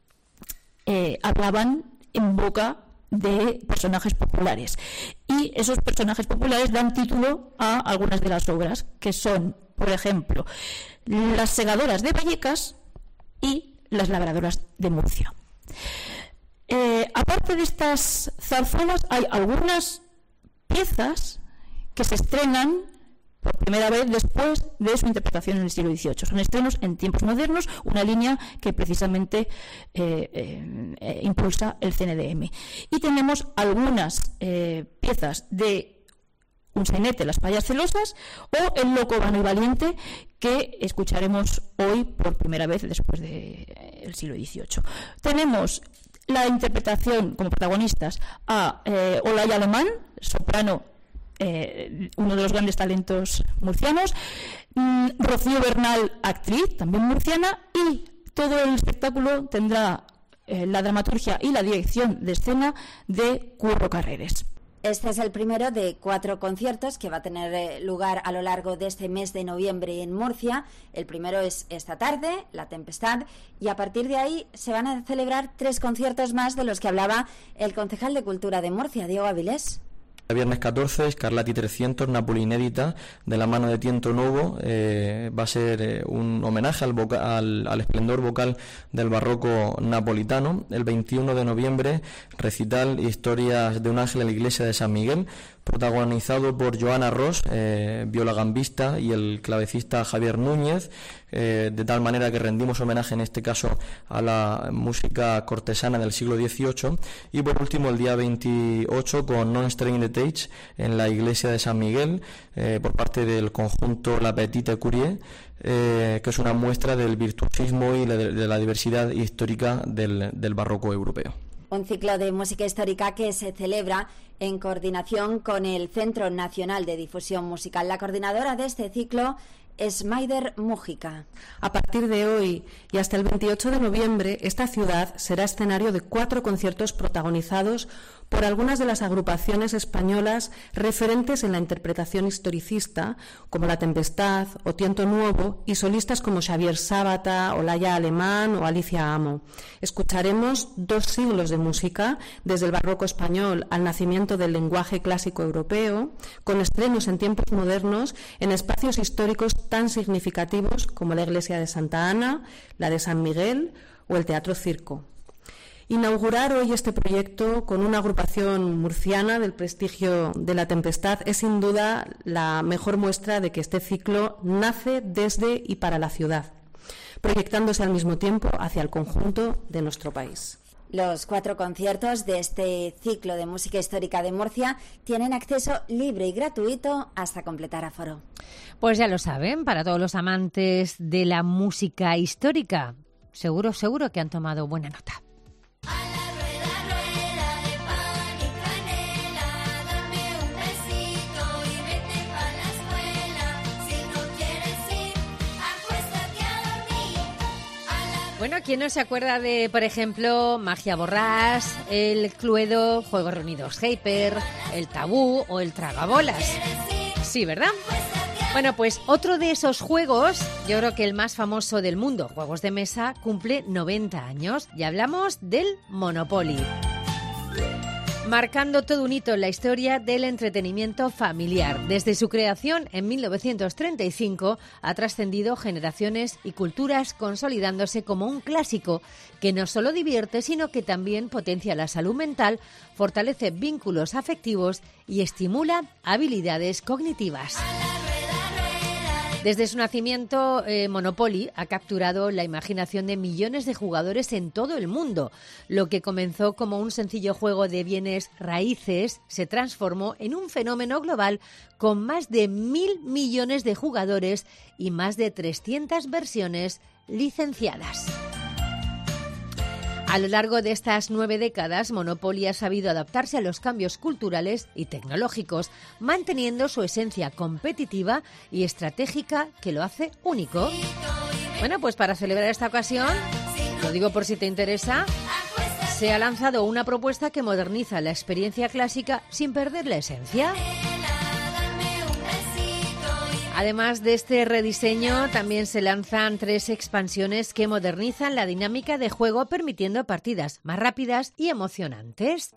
hablaban en boca de personajes populares, y esos personajes populares dan título a algunas de las obras, que son, por ejemplo, Las segadoras de Vallecas y Las labradoras de Murcia. Aparte de estas zarzuelas, hay algunas piezas que se estrenan por primera vez después de su interpretación en el siglo XVIII. Son estrenos en tiempos modernos, una línea que precisamente impulsa el CNDM. Y tenemos algunas piezas de Un sainete, Las payas celosas, o El loco vano y valiente, que escucharemos hoy por primera vez después del siglo XVIII. Tenemos la interpretación como protagonistas a Olaya Alemán, soprano, uno de los grandes talentos murcianos, Rocío Bernal, actriz, también murciana, y todo el espectáculo tendrá la dramaturgia y la dirección de escena de Curro Carreres. Este es el primero de 4 conciertos que va a tener lugar a lo largo de este mes de noviembre en Murcia. El primero es esta tarde, La Tempestad, y a partir de ahí se van a celebrar 3 conciertos más de los que hablaba el concejal de Cultura de Murcia, Diego Avilés. El viernes 14, Scarlatti 300, Nápoli inédita, de la mano de Tiento Novo. Va a ser un homenaje al esplendor vocal del barroco napolitano. El 21 de noviembre, recital Historias de un ángel en la iglesia de San Miguel, protagonizado por Joana Ross, viola gambista, y el clavecista Javier Núñez, de tal manera que rendimos homenaje en este caso a la música cortesana del siglo XVIII. Y por último, el día 28, con Non String the Tage en la iglesia de San Miguel, por parte del conjunto La Petite Curie, que es una muestra del virtuosismo y de la diversidad histórica del barroco europeo. Un ciclo de música histórica que se celebra en coordinación con el Centro Nacional de Difusión Musical. La coordinadora de este ciclo es Maider Mújica. A partir de hoy y hasta el 28 de noviembre, esta ciudad será escenario de 4 conciertos protagonizados por algunas de las agrupaciones españolas referentes en la interpretación historicista, como La Tempestad o Tiento Nuevo, y solistas como Xavier Sábata, Olaya Alemán o Alicia Amo. Escucharemos 2 siglos de música, desde el barroco español al nacimiento del lenguaje clásico europeo, con estrenos en tiempos modernos en espacios históricos tan significativos como la iglesia de Santa Ana, la de San Miguel o el Teatro Circo. Inaugurar hoy este proyecto con una agrupación murciana del prestigio de La Tempestad es sin duda la mejor muestra de que este ciclo nace desde y para la ciudad, proyectándose al mismo tiempo hacia el conjunto de nuestro país. Los 4 conciertos de este ciclo de música histórica de Murcia tienen acceso libre y gratuito hasta completar aforo. Pues ya lo saben, para todos los amantes de la música histórica, seguro que han tomado buena nota. Bueno, ¿quién no se acuerda de, por ejemplo, Magia Borrás, el Cluedo, Juegos Reunidos Hyper, el Tabú o el Tragabolas? Sí, ¿verdad? Bueno, pues otro de esos juegos, yo creo que el más famoso del mundo, juegos de mesa, cumple 90 años y hablamos del Monopoly. Marcando todo un hito en la historia del entretenimiento familiar. Desde su creación en 1935 ha trascendido generaciones y culturas, consolidándose como un clásico que no solo divierte, sino que también potencia la salud mental, fortalece vínculos afectivos y estimula habilidades cognitivas. Desde su nacimiento, Monopoly ha capturado la imaginación de millones de jugadores en todo el mundo. Lo que comenzó como un sencillo juego de bienes raíces se transformó en un fenómeno global con más de 1.000 millones de jugadores y más de 300 versiones licenciadas. A lo largo de estas 9 décadas, Monopoly ha sabido adaptarse a los cambios culturales y tecnológicos, manteniendo su esencia competitiva y estratégica que lo hace único. Bueno, pues para celebrar esta ocasión, lo digo por si te interesa, se ha lanzado una propuesta que moderniza la experiencia clásica sin perder la esencia. Además de este rediseño, también se lanzan 3 expansiones que modernizan la dinámica de juego, permitiendo partidas más rápidas y emocionantes.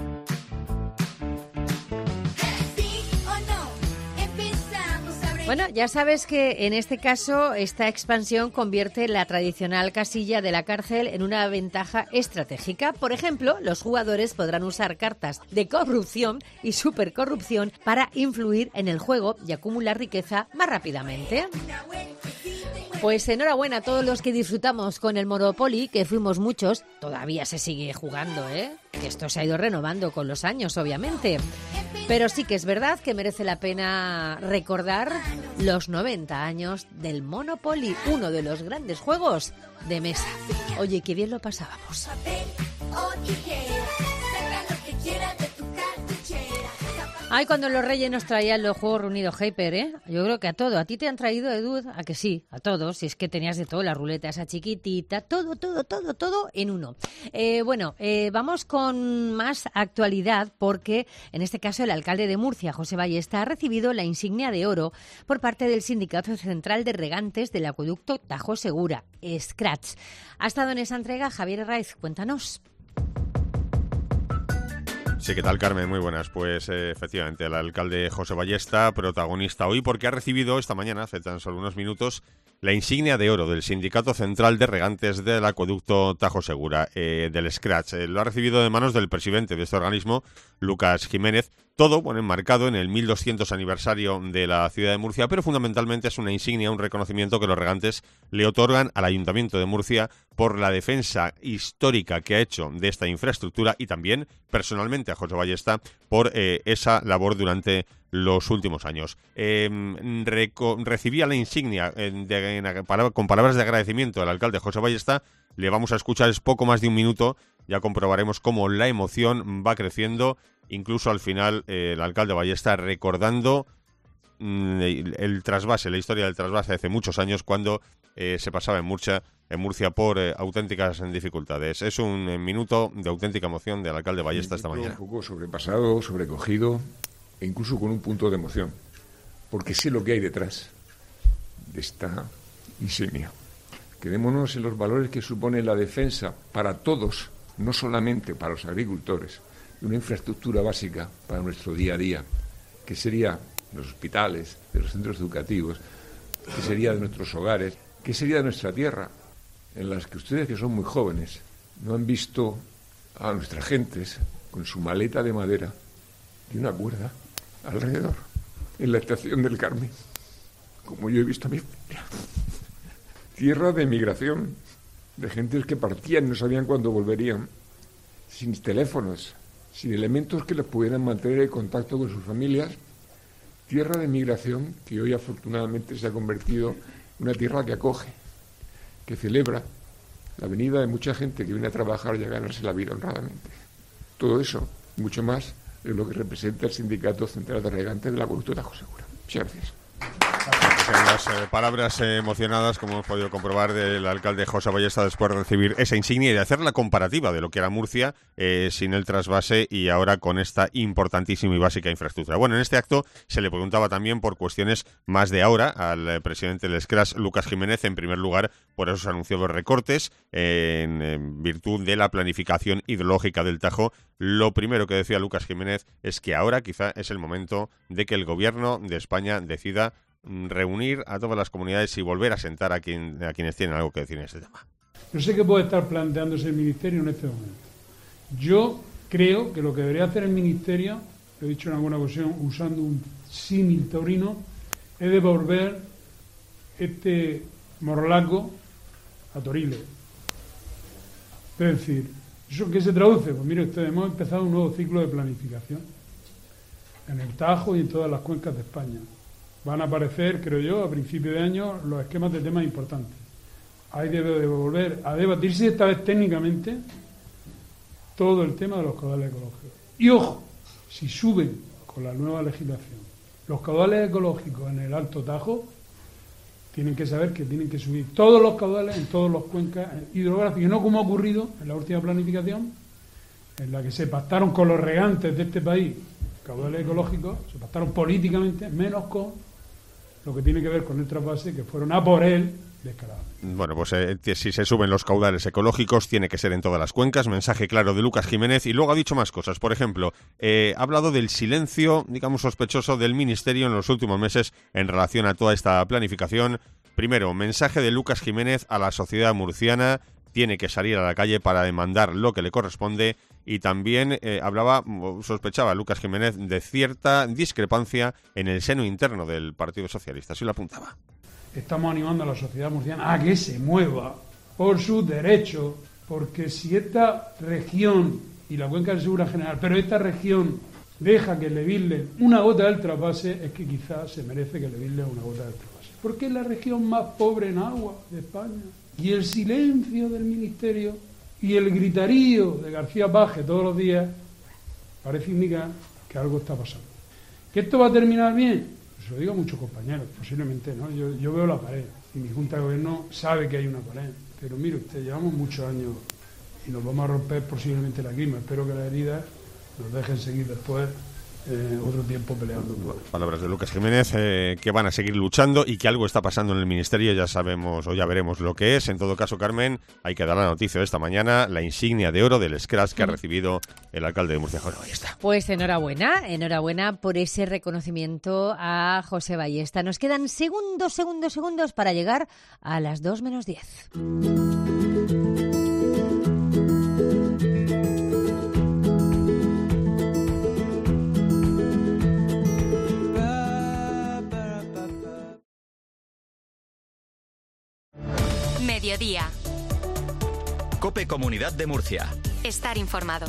Bueno, ya sabes que en este caso esta expansión convierte la tradicional casilla de la cárcel en una ventaja estratégica. Por ejemplo, los jugadores podrán usar cartas de corrupción y supercorrupción para influir en el juego y acumular riqueza más rápidamente. Pues enhorabuena a todos los que disfrutamos con el Monopoly, que fuimos muchos. Todavía se sigue jugando, que esto se ha ido renovando con los años, obviamente. Pero sí que es verdad que merece la pena recordar los 90 años del Monopoly, uno de los grandes juegos de mesa. Oye, qué bien lo pasábamos. Ay, cuando los Reyes nos traían los juegos reunidos Hyper, yo creo que a todo. A ti te han traído, Edu, a que sí, a todos. Si es que tenías de todo, la ruleta esa chiquitita, todo en uno. Vamos con más actualidad porque, en este caso, el alcalde de Murcia, José Ballesta, ha recibido la insignia de oro por parte del Sindicato Central de Regantes del Acueducto Tajo Segura, Scratch. Ha estado en esa entrega Javier Herraiz, cuéntanos. Sí, ¿qué tal, Carmen? Muy buenas. Pues efectivamente, el alcalde José Ballesta, protagonista hoy, porque ha recibido esta mañana, hace tan solo unos minutos, la insignia de oro del Sindicato Central de Regantes del Acueducto Tajo Segura, del Scratch. Lo ha recibido de manos del presidente de este organismo, Lucas Jiménez. Todo, enmarcado en el 1200 aniversario de la ciudad de Murcia, pero fundamentalmente es una insignia, un reconocimiento que los regantes le otorgan al Ayuntamiento de Murcia por la defensa histórica que ha hecho de esta infraestructura y también, personalmente, a José Ballesta por esa labor durante los últimos años. Recibía la insignia con palabras de agradecimiento al alcalde José Ballesta. Le vamos a escuchar, es poco más de un minuto, ya comprobaremos cómo la emoción va creciendo. Incluso al final el alcalde Ballesta recordando el trasvase, la historia del trasvase hace muchos años cuando se pasaba en Murcia por auténticas dificultades. Es un minuto de auténtica emoción del alcalde Ballesta esta mañana. Un poco sobrepasado, sobrecogido e incluso con un punto de emoción, porque sé lo que hay detrás de esta insignia. Quedémonos en los valores que supone la defensa para todos, no solamente para los agricultores, de una infraestructura básica para nuestro día a día, que sería de los hospitales, de los centros educativos, que sería de nuestros hogares, que sería de nuestra tierra, en las que ustedes, que son muy jóvenes, no han visto a nuestras gentes con su maleta de madera y una cuerda alrededor, en la estación del Carmen, como yo he visto a mi familia. Tierra de migración, de gentes que partían y no sabían cuándo volverían, sin teléfonos, sin elementos que les pudieran mantener en contacto con sus familias. Tierra de migración que hoy afortunadamente se ha convertido en una tierra que acoge, que celebra la venida de mucha gente que viene a trabajar y a ganarse la vida honradamente. Todo eso, mucho más, es lo que representa el Sindicato Central de Regantes del Acueducto Tajo Segura. Muchas gracias. En las palabras emocionadas, como hemos podido comprobar, del alcalde José Ballesta después de recibir esa insignia y de hacer la comparativa de lo que era Murcia sin el trasvase y ahora con esta importantísima y básica infraestructura. Bueno, en este acto se le preguntaba también por cuestiones más de ahora al presidente del Scratch, Lucas Jiménez, en primer lugar por esos anunciados recortes en virtud de la planificación hidrológica del Tajo. Lo primero que decía Lucas Jiménez es que ahora quizá es el momento de que el gobierno de España decida reunir a todas las comunidades y volver a sentar a quienes tienen algo que decir en este tema. No sé qué puede estar planteándose el Ministerio en este momento. Yo creo que lo que debería hacer el Ministerio, lo he dicho en alguna ocasión usando un símil taurino, es devolver este morlaco a Toriles. Es decir, ¿eso qué se traduce? Pues mire ustedes, hemos empezado un nuevo ciclo de planificación en el Tajo y en todas las cuencas de España. Van a aparecer, creo yo, a principio de año los esquemas de temas importantes. ahí debe de volver a debatirse, esta vez técnicamente, todo el tema de los caudales ecológicos. Y ojo, si suben con la nueva legislación los caudales ecológicos en el Alto Tajo, tienen que saber que tienen que subir todos los caudales en todos los cuencas hidrográficos, y no como ha ocurrido en la última planificación, en la que se pactaron con los regantes de este país caudales ecológicos, se pactaron políticamente, menos con lo que tiene que ver con el trasvase, que fueron a por él descarados. Bueno, pues si se suben los caudales ecológicos, tiene que ser en todas las cuencas. Mensaje claro de Lucas Jiménez. Y luego ha dicho más cosas. Por ejemplo, ha hablado del silencio, digamos, sospechoso del Ministerio en los últimos meses en relación a toda esta planificación. Primero, mensaje de Lucas Jiménez a la sociedad murciana. Tiene que salir a la calle para demandar lo que le corresponde. Y también sospechaba Lucas Jiménez de cierta discrepancia en el seno interno del Partido Socialista. Así lo apuntaba. Estamos animando a la sociedad murciana a que se mueva por sus derechos, porque si esta región, y la cuenca del Segura en general, pero esta región deja que le virlen una gota del trasvase, es que quizás se merece que le virlen una gota del trasvase. Porque es la región más pobre en agua de España. Y el silencio del Ministerio y el gritarío de García Paje todos los días parece indicar que algo está pasando. ¿Que esto va a terminar bien? Pues lo digo a muchos compañeros, posiblemente no. Yo veo la pared y mi Junta de Gobierno sabe que hay una pared. Pero mire usted, llevamos muchos años y nos vamos a romper posiblemente la grima. Espero que las heridas nos dejen seguir después otro tiempo peleando. Palabras de Lucas Jiménez, que van a seguir luchando y que algo está pasando en el Ministerio. Ya sabemos o ya veremos lo que es. En todo caso, Carmen, hay que dar la noticia de esta mañana, la insignia de oro del Scratch que ha recibido el alcalde de Murcia. Ahí está. Pues enhorabuena por ese reconocimiento a José Ballesta. Nos quedan segundos para llegar a las 2 menos 10. Mediodía. COPE Comunidad de Murcia. Estar informado.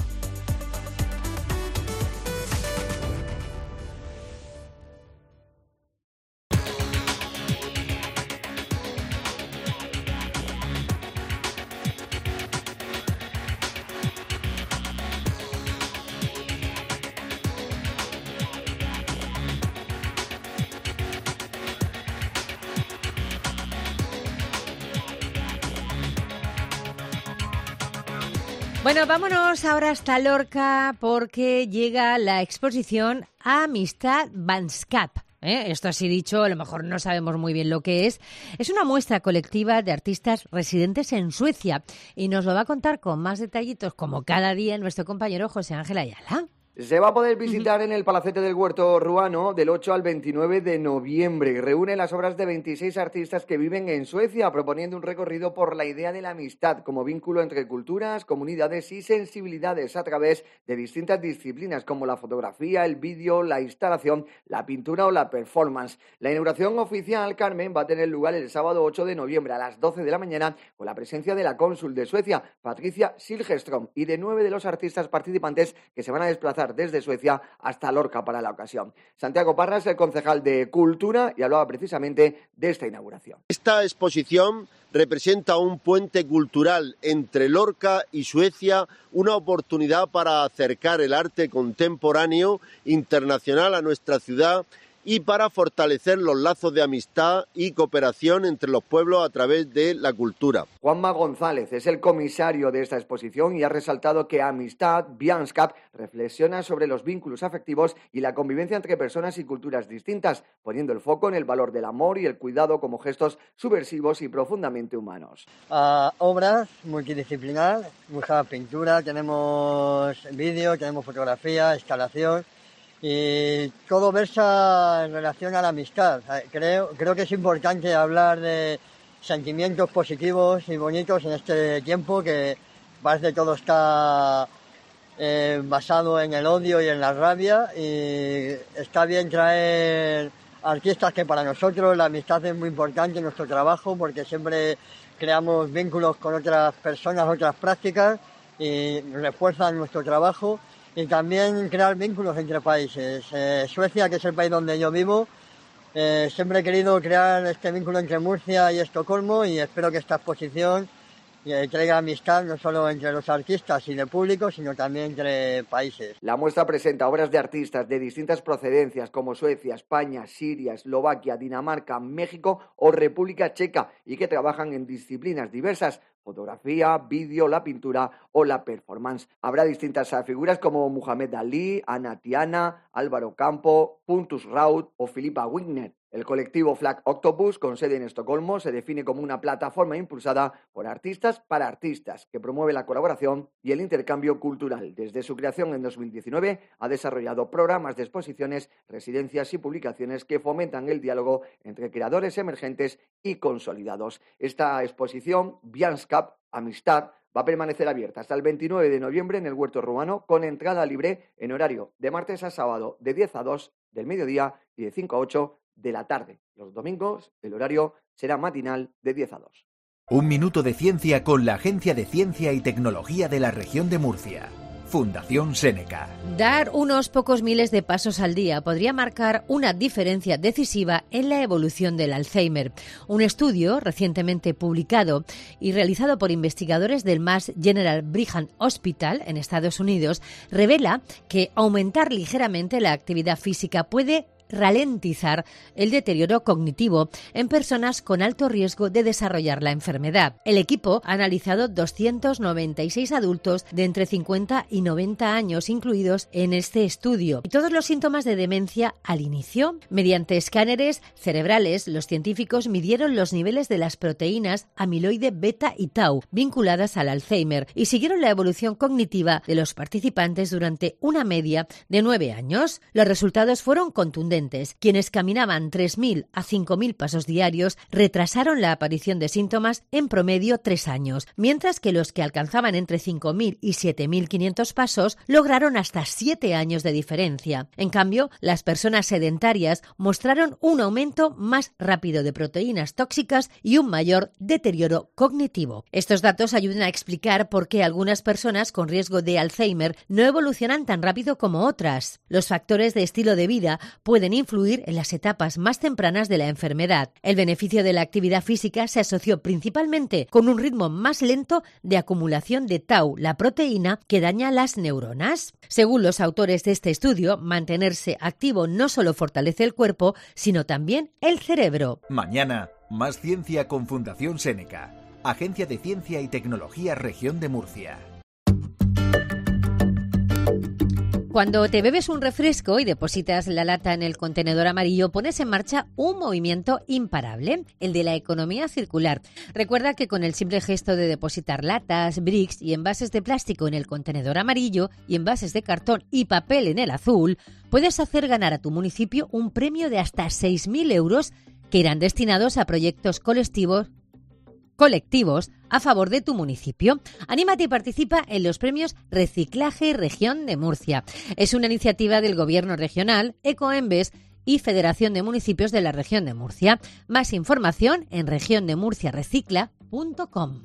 Bueno, vámonos ahora hasta Lorca porque llega la exposición Amistad Banskap. Esto así dicho, a lo mejor no sabemos muy bien lo que es. Es una muestra colectiva de artistas residentes en Suecia y nos lo va a contar con más detallitos, como cada día, nuestro compañero José Ángel Ayala. Se va a poder visitar en el Palacete del Huerto Ruano del 8 al 29 de noviembre. Reúne las obras de 26 artistas que viven en Suecia, proponiendo un recorrido por la idea de la amistad como vínculo entre culturas, comunidades y sensibilidades a través de distintas disciplinas como la fotografía, el vídeo, la instalación, la pintura o la performance. La inauguración oficial, Carmen, va a tener lugar el sábado 8 de noviembre a las 12 de la mañana con la presencia de la cónsul de Suecia, Patricia Siljeström, y de 9 de los artistas participantes que se van a desplazar desde Suecia hasta Lorca para la ocasión. Santiago Parras, el concejal de Cultura, y hablaba precisamente de esta inauguración. Esta exposición representa un puente cultural entre Lorca y Suecia, una oportunidad para acercar el arte contemporáneo internacional a nuestra ciudad y para fortalecer los lazos de amistad y cooperación entre los pueblos a través de la cultura. Juanma González es el comisario de esta exposición y ha resaltado que Amistad Banskap reflexiona sobre los vínculos afectivos y la convivencia entre personas y culturas distintas, poniendo el foco en el valor del amor y el cuidado como gestos subversivos y profundamente humanos. Obras multidisciplinares, mucha pintura, tenemos vídeo, tenemos fotografía, instalación. Y todo versa en relación a la amistad. Creo que es importante hablar de sentimientos positivos y bonitos en este tiempo que parece todo está basado en el odio y en la rabia, y está bien traer artistas que para nosotros la amistad es muy importante en nuestro trabajo porque siempre creamos vínculos con otras personas, otras prácticas y refuerzan nuestro trabajo. Y también crear vínculos entre países. Suecia, que es el país donde yo vivo, Siempre he querido crear este vínculo entre Murcia y Estocolmo y espero que esta exposición traiga amistad no solo entre los artistas y el público, sino también entre países. La muestra presenta obras de artistas de distintas procedencias como Suecia, España, Siria, Eslovaquia, Dinamarca, México o República Checa y que trabajan en disciplinas diversas: fotografía, vídeo, la pintura o la performance. Habrá distintas figuras como Muhammad Ali, Ana Tiana, Álvaro Campo, Puntus Raut o Filippa Wigner. El colectivo Flag Octopus, con sede en Estocolmo, se define como una plataforma impulsada por artistas para artistas, que promueve la colaboración y el intercambio cultural. Desde su creación en 2019 ha desarrollado programas de exposiciones, residencias y publicaciones que fomentan el diálogo entre creadores emergentes y consolidados. Esta exposición, Vänskap, Amistad, va a permanecer abierta hasta el 29 de noviembre en el Huerto Ruano, con entrada libre en horario de martes a sábado de 10 a 2 del mediodía y de 5 a 8 de la tarde. Los domingos el horario será matinal de 10 a 2. Un minuto de ciencia con la Agencia de Ciencia y Tecnología de la Región de Murcia. Fundación Seneca. Dar unos pocos miles de pasos al día podría marcar una diferencia decisiva en la evolución del Alzheimer. Un estudio recientemente publicado y realizado por investigadores del Mass General Brigham Hospital en Estados Unidos revela que aumentar ligeramente la actividad física puede ralentizar el deterioro cognitivo en personas con alto riesgo de desarrollar la enfermedad. El equipo ha analizado 296 adultos de entre 50 y 90 años incluidos en este estudio y todos los síntomas de demencia al inicio. Mediante escáneres cerebrales, los científicos midieron los niveles de las proteínas amiloide beta y tau vinculadas al Alzheimer y siguieron la evolución cognitiva de los participantes durante una media de 9 años. Los resultados fueron contundentes. Quienes caminaban 3.000 a 5.000 pasos diarios retrasaron la aparición de síntomas en promedio 3 años, mientras que los que alcanzaban entre 5.000 y 7.500 pasos lograron hasta 7 años de diferencia. En cambio, las personas sedentarias mostraron un aumento más rápido de proteínas tóxicas y un mayor deterioro cognitivo. Estos datos ayudan a explicar por qué algunas personas con riesgo de Alzheimer no evolucionan tan rápido como otras. Los factores de estilo de vida pueden influir en las etapas más tempranas de la enfermedad. El beneficio de la actividad física se asoció principalmente con un ritmo más lento de acumulación de tau, la proteína que daña las neuronas. Según los autores de este estudio, mantenerse activo no solo fortalece el cuerpo, sino también el cerebro. Mañana, más ciencia con Fundación Seneca, Agencia de Ciencia y Tecnología Región de Murcia. Cuando te bebes un refresco y depositas la lata en el contenedor amarillo, pones en marcha un movimiento imparable, el de la economía circular. Recuerda que con el simple gesto de depositar latas, bricks y envases de plástico en el contenedor amarillo y envases de cartón y papel en el azul, puedes hacer ganar a tu municipio un premio de hasta 6.000 euros que irán destinados a proyectos colectivos a favor de tu municipio. Anímate y participa en los premios Reciclaje Región de Murcia. Es una iniciativa del Gobierno Regional, Ecoembes y Federación de Municipios de la Región de Murcia. Más información en regiondemurciarecicla.com.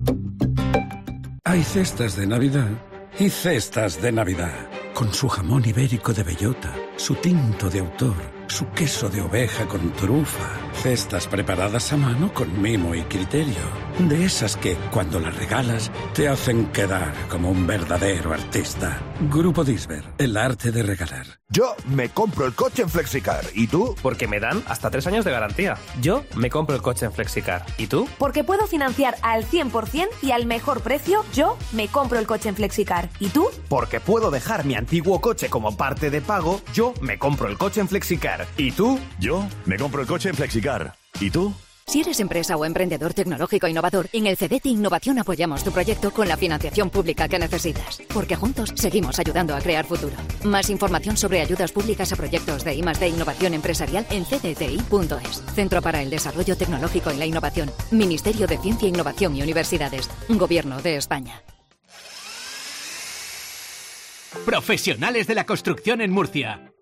Hay cestas de Navidad y cestas de Navidad. Con su jamón ibérico de bellota, su tinto de autor, su queso de oveja con trufa. Cestas preparadas a mano con mimo y criterio. De esas que, cuando las regalas, te hacen quedar como un verdadero artista. Grupo Disber, el arte de regalar. Yo me compro el coche en Flexicar. ¿Y tú? Porque me dan hasta 3 años de garantía. Yo me compro el coche en Flexicar. ¿Y tú? Porque puedo financiar al 100% y al mejor precio. Yo me compro el coche en Flexicar. ¿Y tú? Porque puedo dejar mi antiguo coche como parte de pago. Yo me compro el coche en Flexicar. ¿Y tú? Yo me compro el coche en Flexicar. ¿Y tú? Si eres empresa o emprendedor tecnológico innovador, en el CDT Innovación apoyamos tu proyecto con la financiación pública que necesitas, porque juntos seguimos ayudando a crear futuro. Más información sobre ayudas públicas a proyectos de I+D Innovación Empresarial en cdti.es. Centro para el Desarrollo Tecnológico y la Innovación. Ministerio de Ciencia, Innovación y Universidades. Gobierno de España. Profesionales de la construcción en Murcia.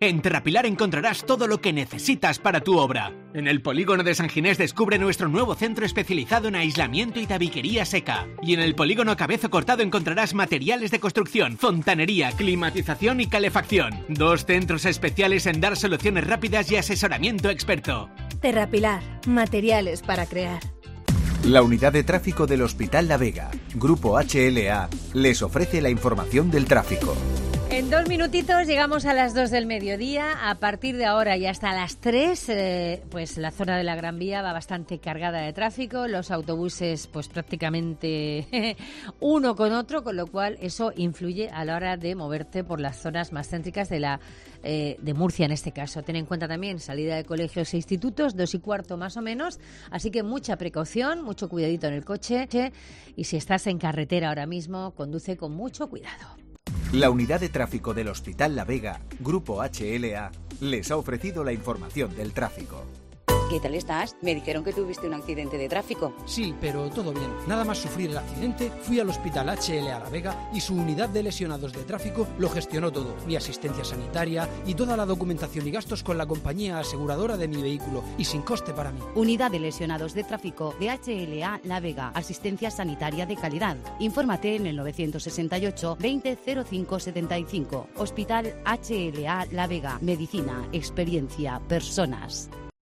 En Terrapilar encontrarás todo lo que necesitas para tu obra. En el polígono de San Ginés descubre nuestro nuevo centro especializado en aislamiento y tabiquería seca. Y en el polígono Cabezo Cortado encontrarás materiales de construcción, fontanería, climatización y calefacción. 2 centros especiales en dar soluciones rápidas y asesoramiento experto. Terrapilar, materiales para crear. La unidad de tráfico del Hospital La Vega, Grupo HLA, les ofrece la información del tráfico. En 2 minutitos llegamos a las 2 del mediodía. A partir de ahora y hasta las 3, pues la zona de la Gran Vía va bastante cargada de tráfico. Los autobuses, pues prácticamente uno con otro, con lo cual eso influye a la hora de moverte por las zonas más céntricas de Murcia en este caso. Ten en cuenta también salida de colegios e institutos, 2:15 más o menos. Así que mucha precaución, mucho cuidadito en el coche. Y si estás en carretera ahora mismo, conduce con mucho cuidado. La unidad de tráfico del Hospital La Vega, Grupo HLA, les ha ofrecido la información del tráfico. ¿Qué tal estás? Me dijeron que tuviste un accidente de tráfico. Sí, pero todo bien. Nada más sufrir el accidente, fui al Hospital HLA La Vega y su unidad de lesionados de tráfico lo gestionó todo. Mi asistencia sanitaria y toda la documentación y gastos con la compañía aseguradora de mi vehículo y sin coste para mí. Unidad de lesionados de tráfico de HLA La Vega. Asistencia sanitaria de calidad. Infórmate en el 968 20 05 75. Hospital HLA La Vega. Medicina, experiencia, personas.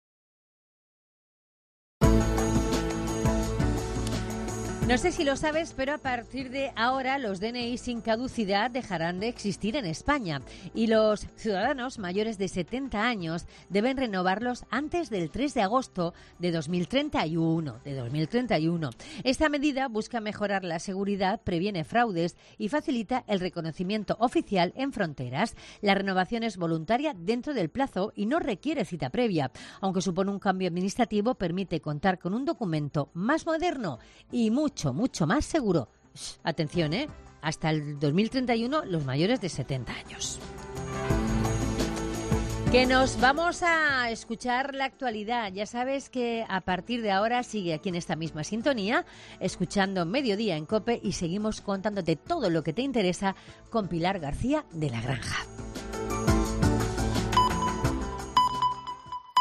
No sé si lo sabes, pero a partir de ahora los DNI sin caducidad dejarán de existir en España y los ciudadanos mayores de 70 años deben renovarlos antes del 3 de agosto de 2031. Esta medida busca mejorar la seguridad, previene fraudes y facilita el reconocimiento oficial en fronteras. La renovación es voluntaria dentro del plazo y no requiere cita previa. Aunque supone un cambio administrativo, permite contar con un documento más moderno y mucho más seguro. Atención, hasta el 2031 los mayores de 70 años. Que nos vamos a escuchar la actualidad. Ya sabes que a partir de ahora sigue aquí en esta misma sintonía, escuchando Mediodía en COPE y seguimos contándote todo lo que te interesa con Pilar García de la Granja.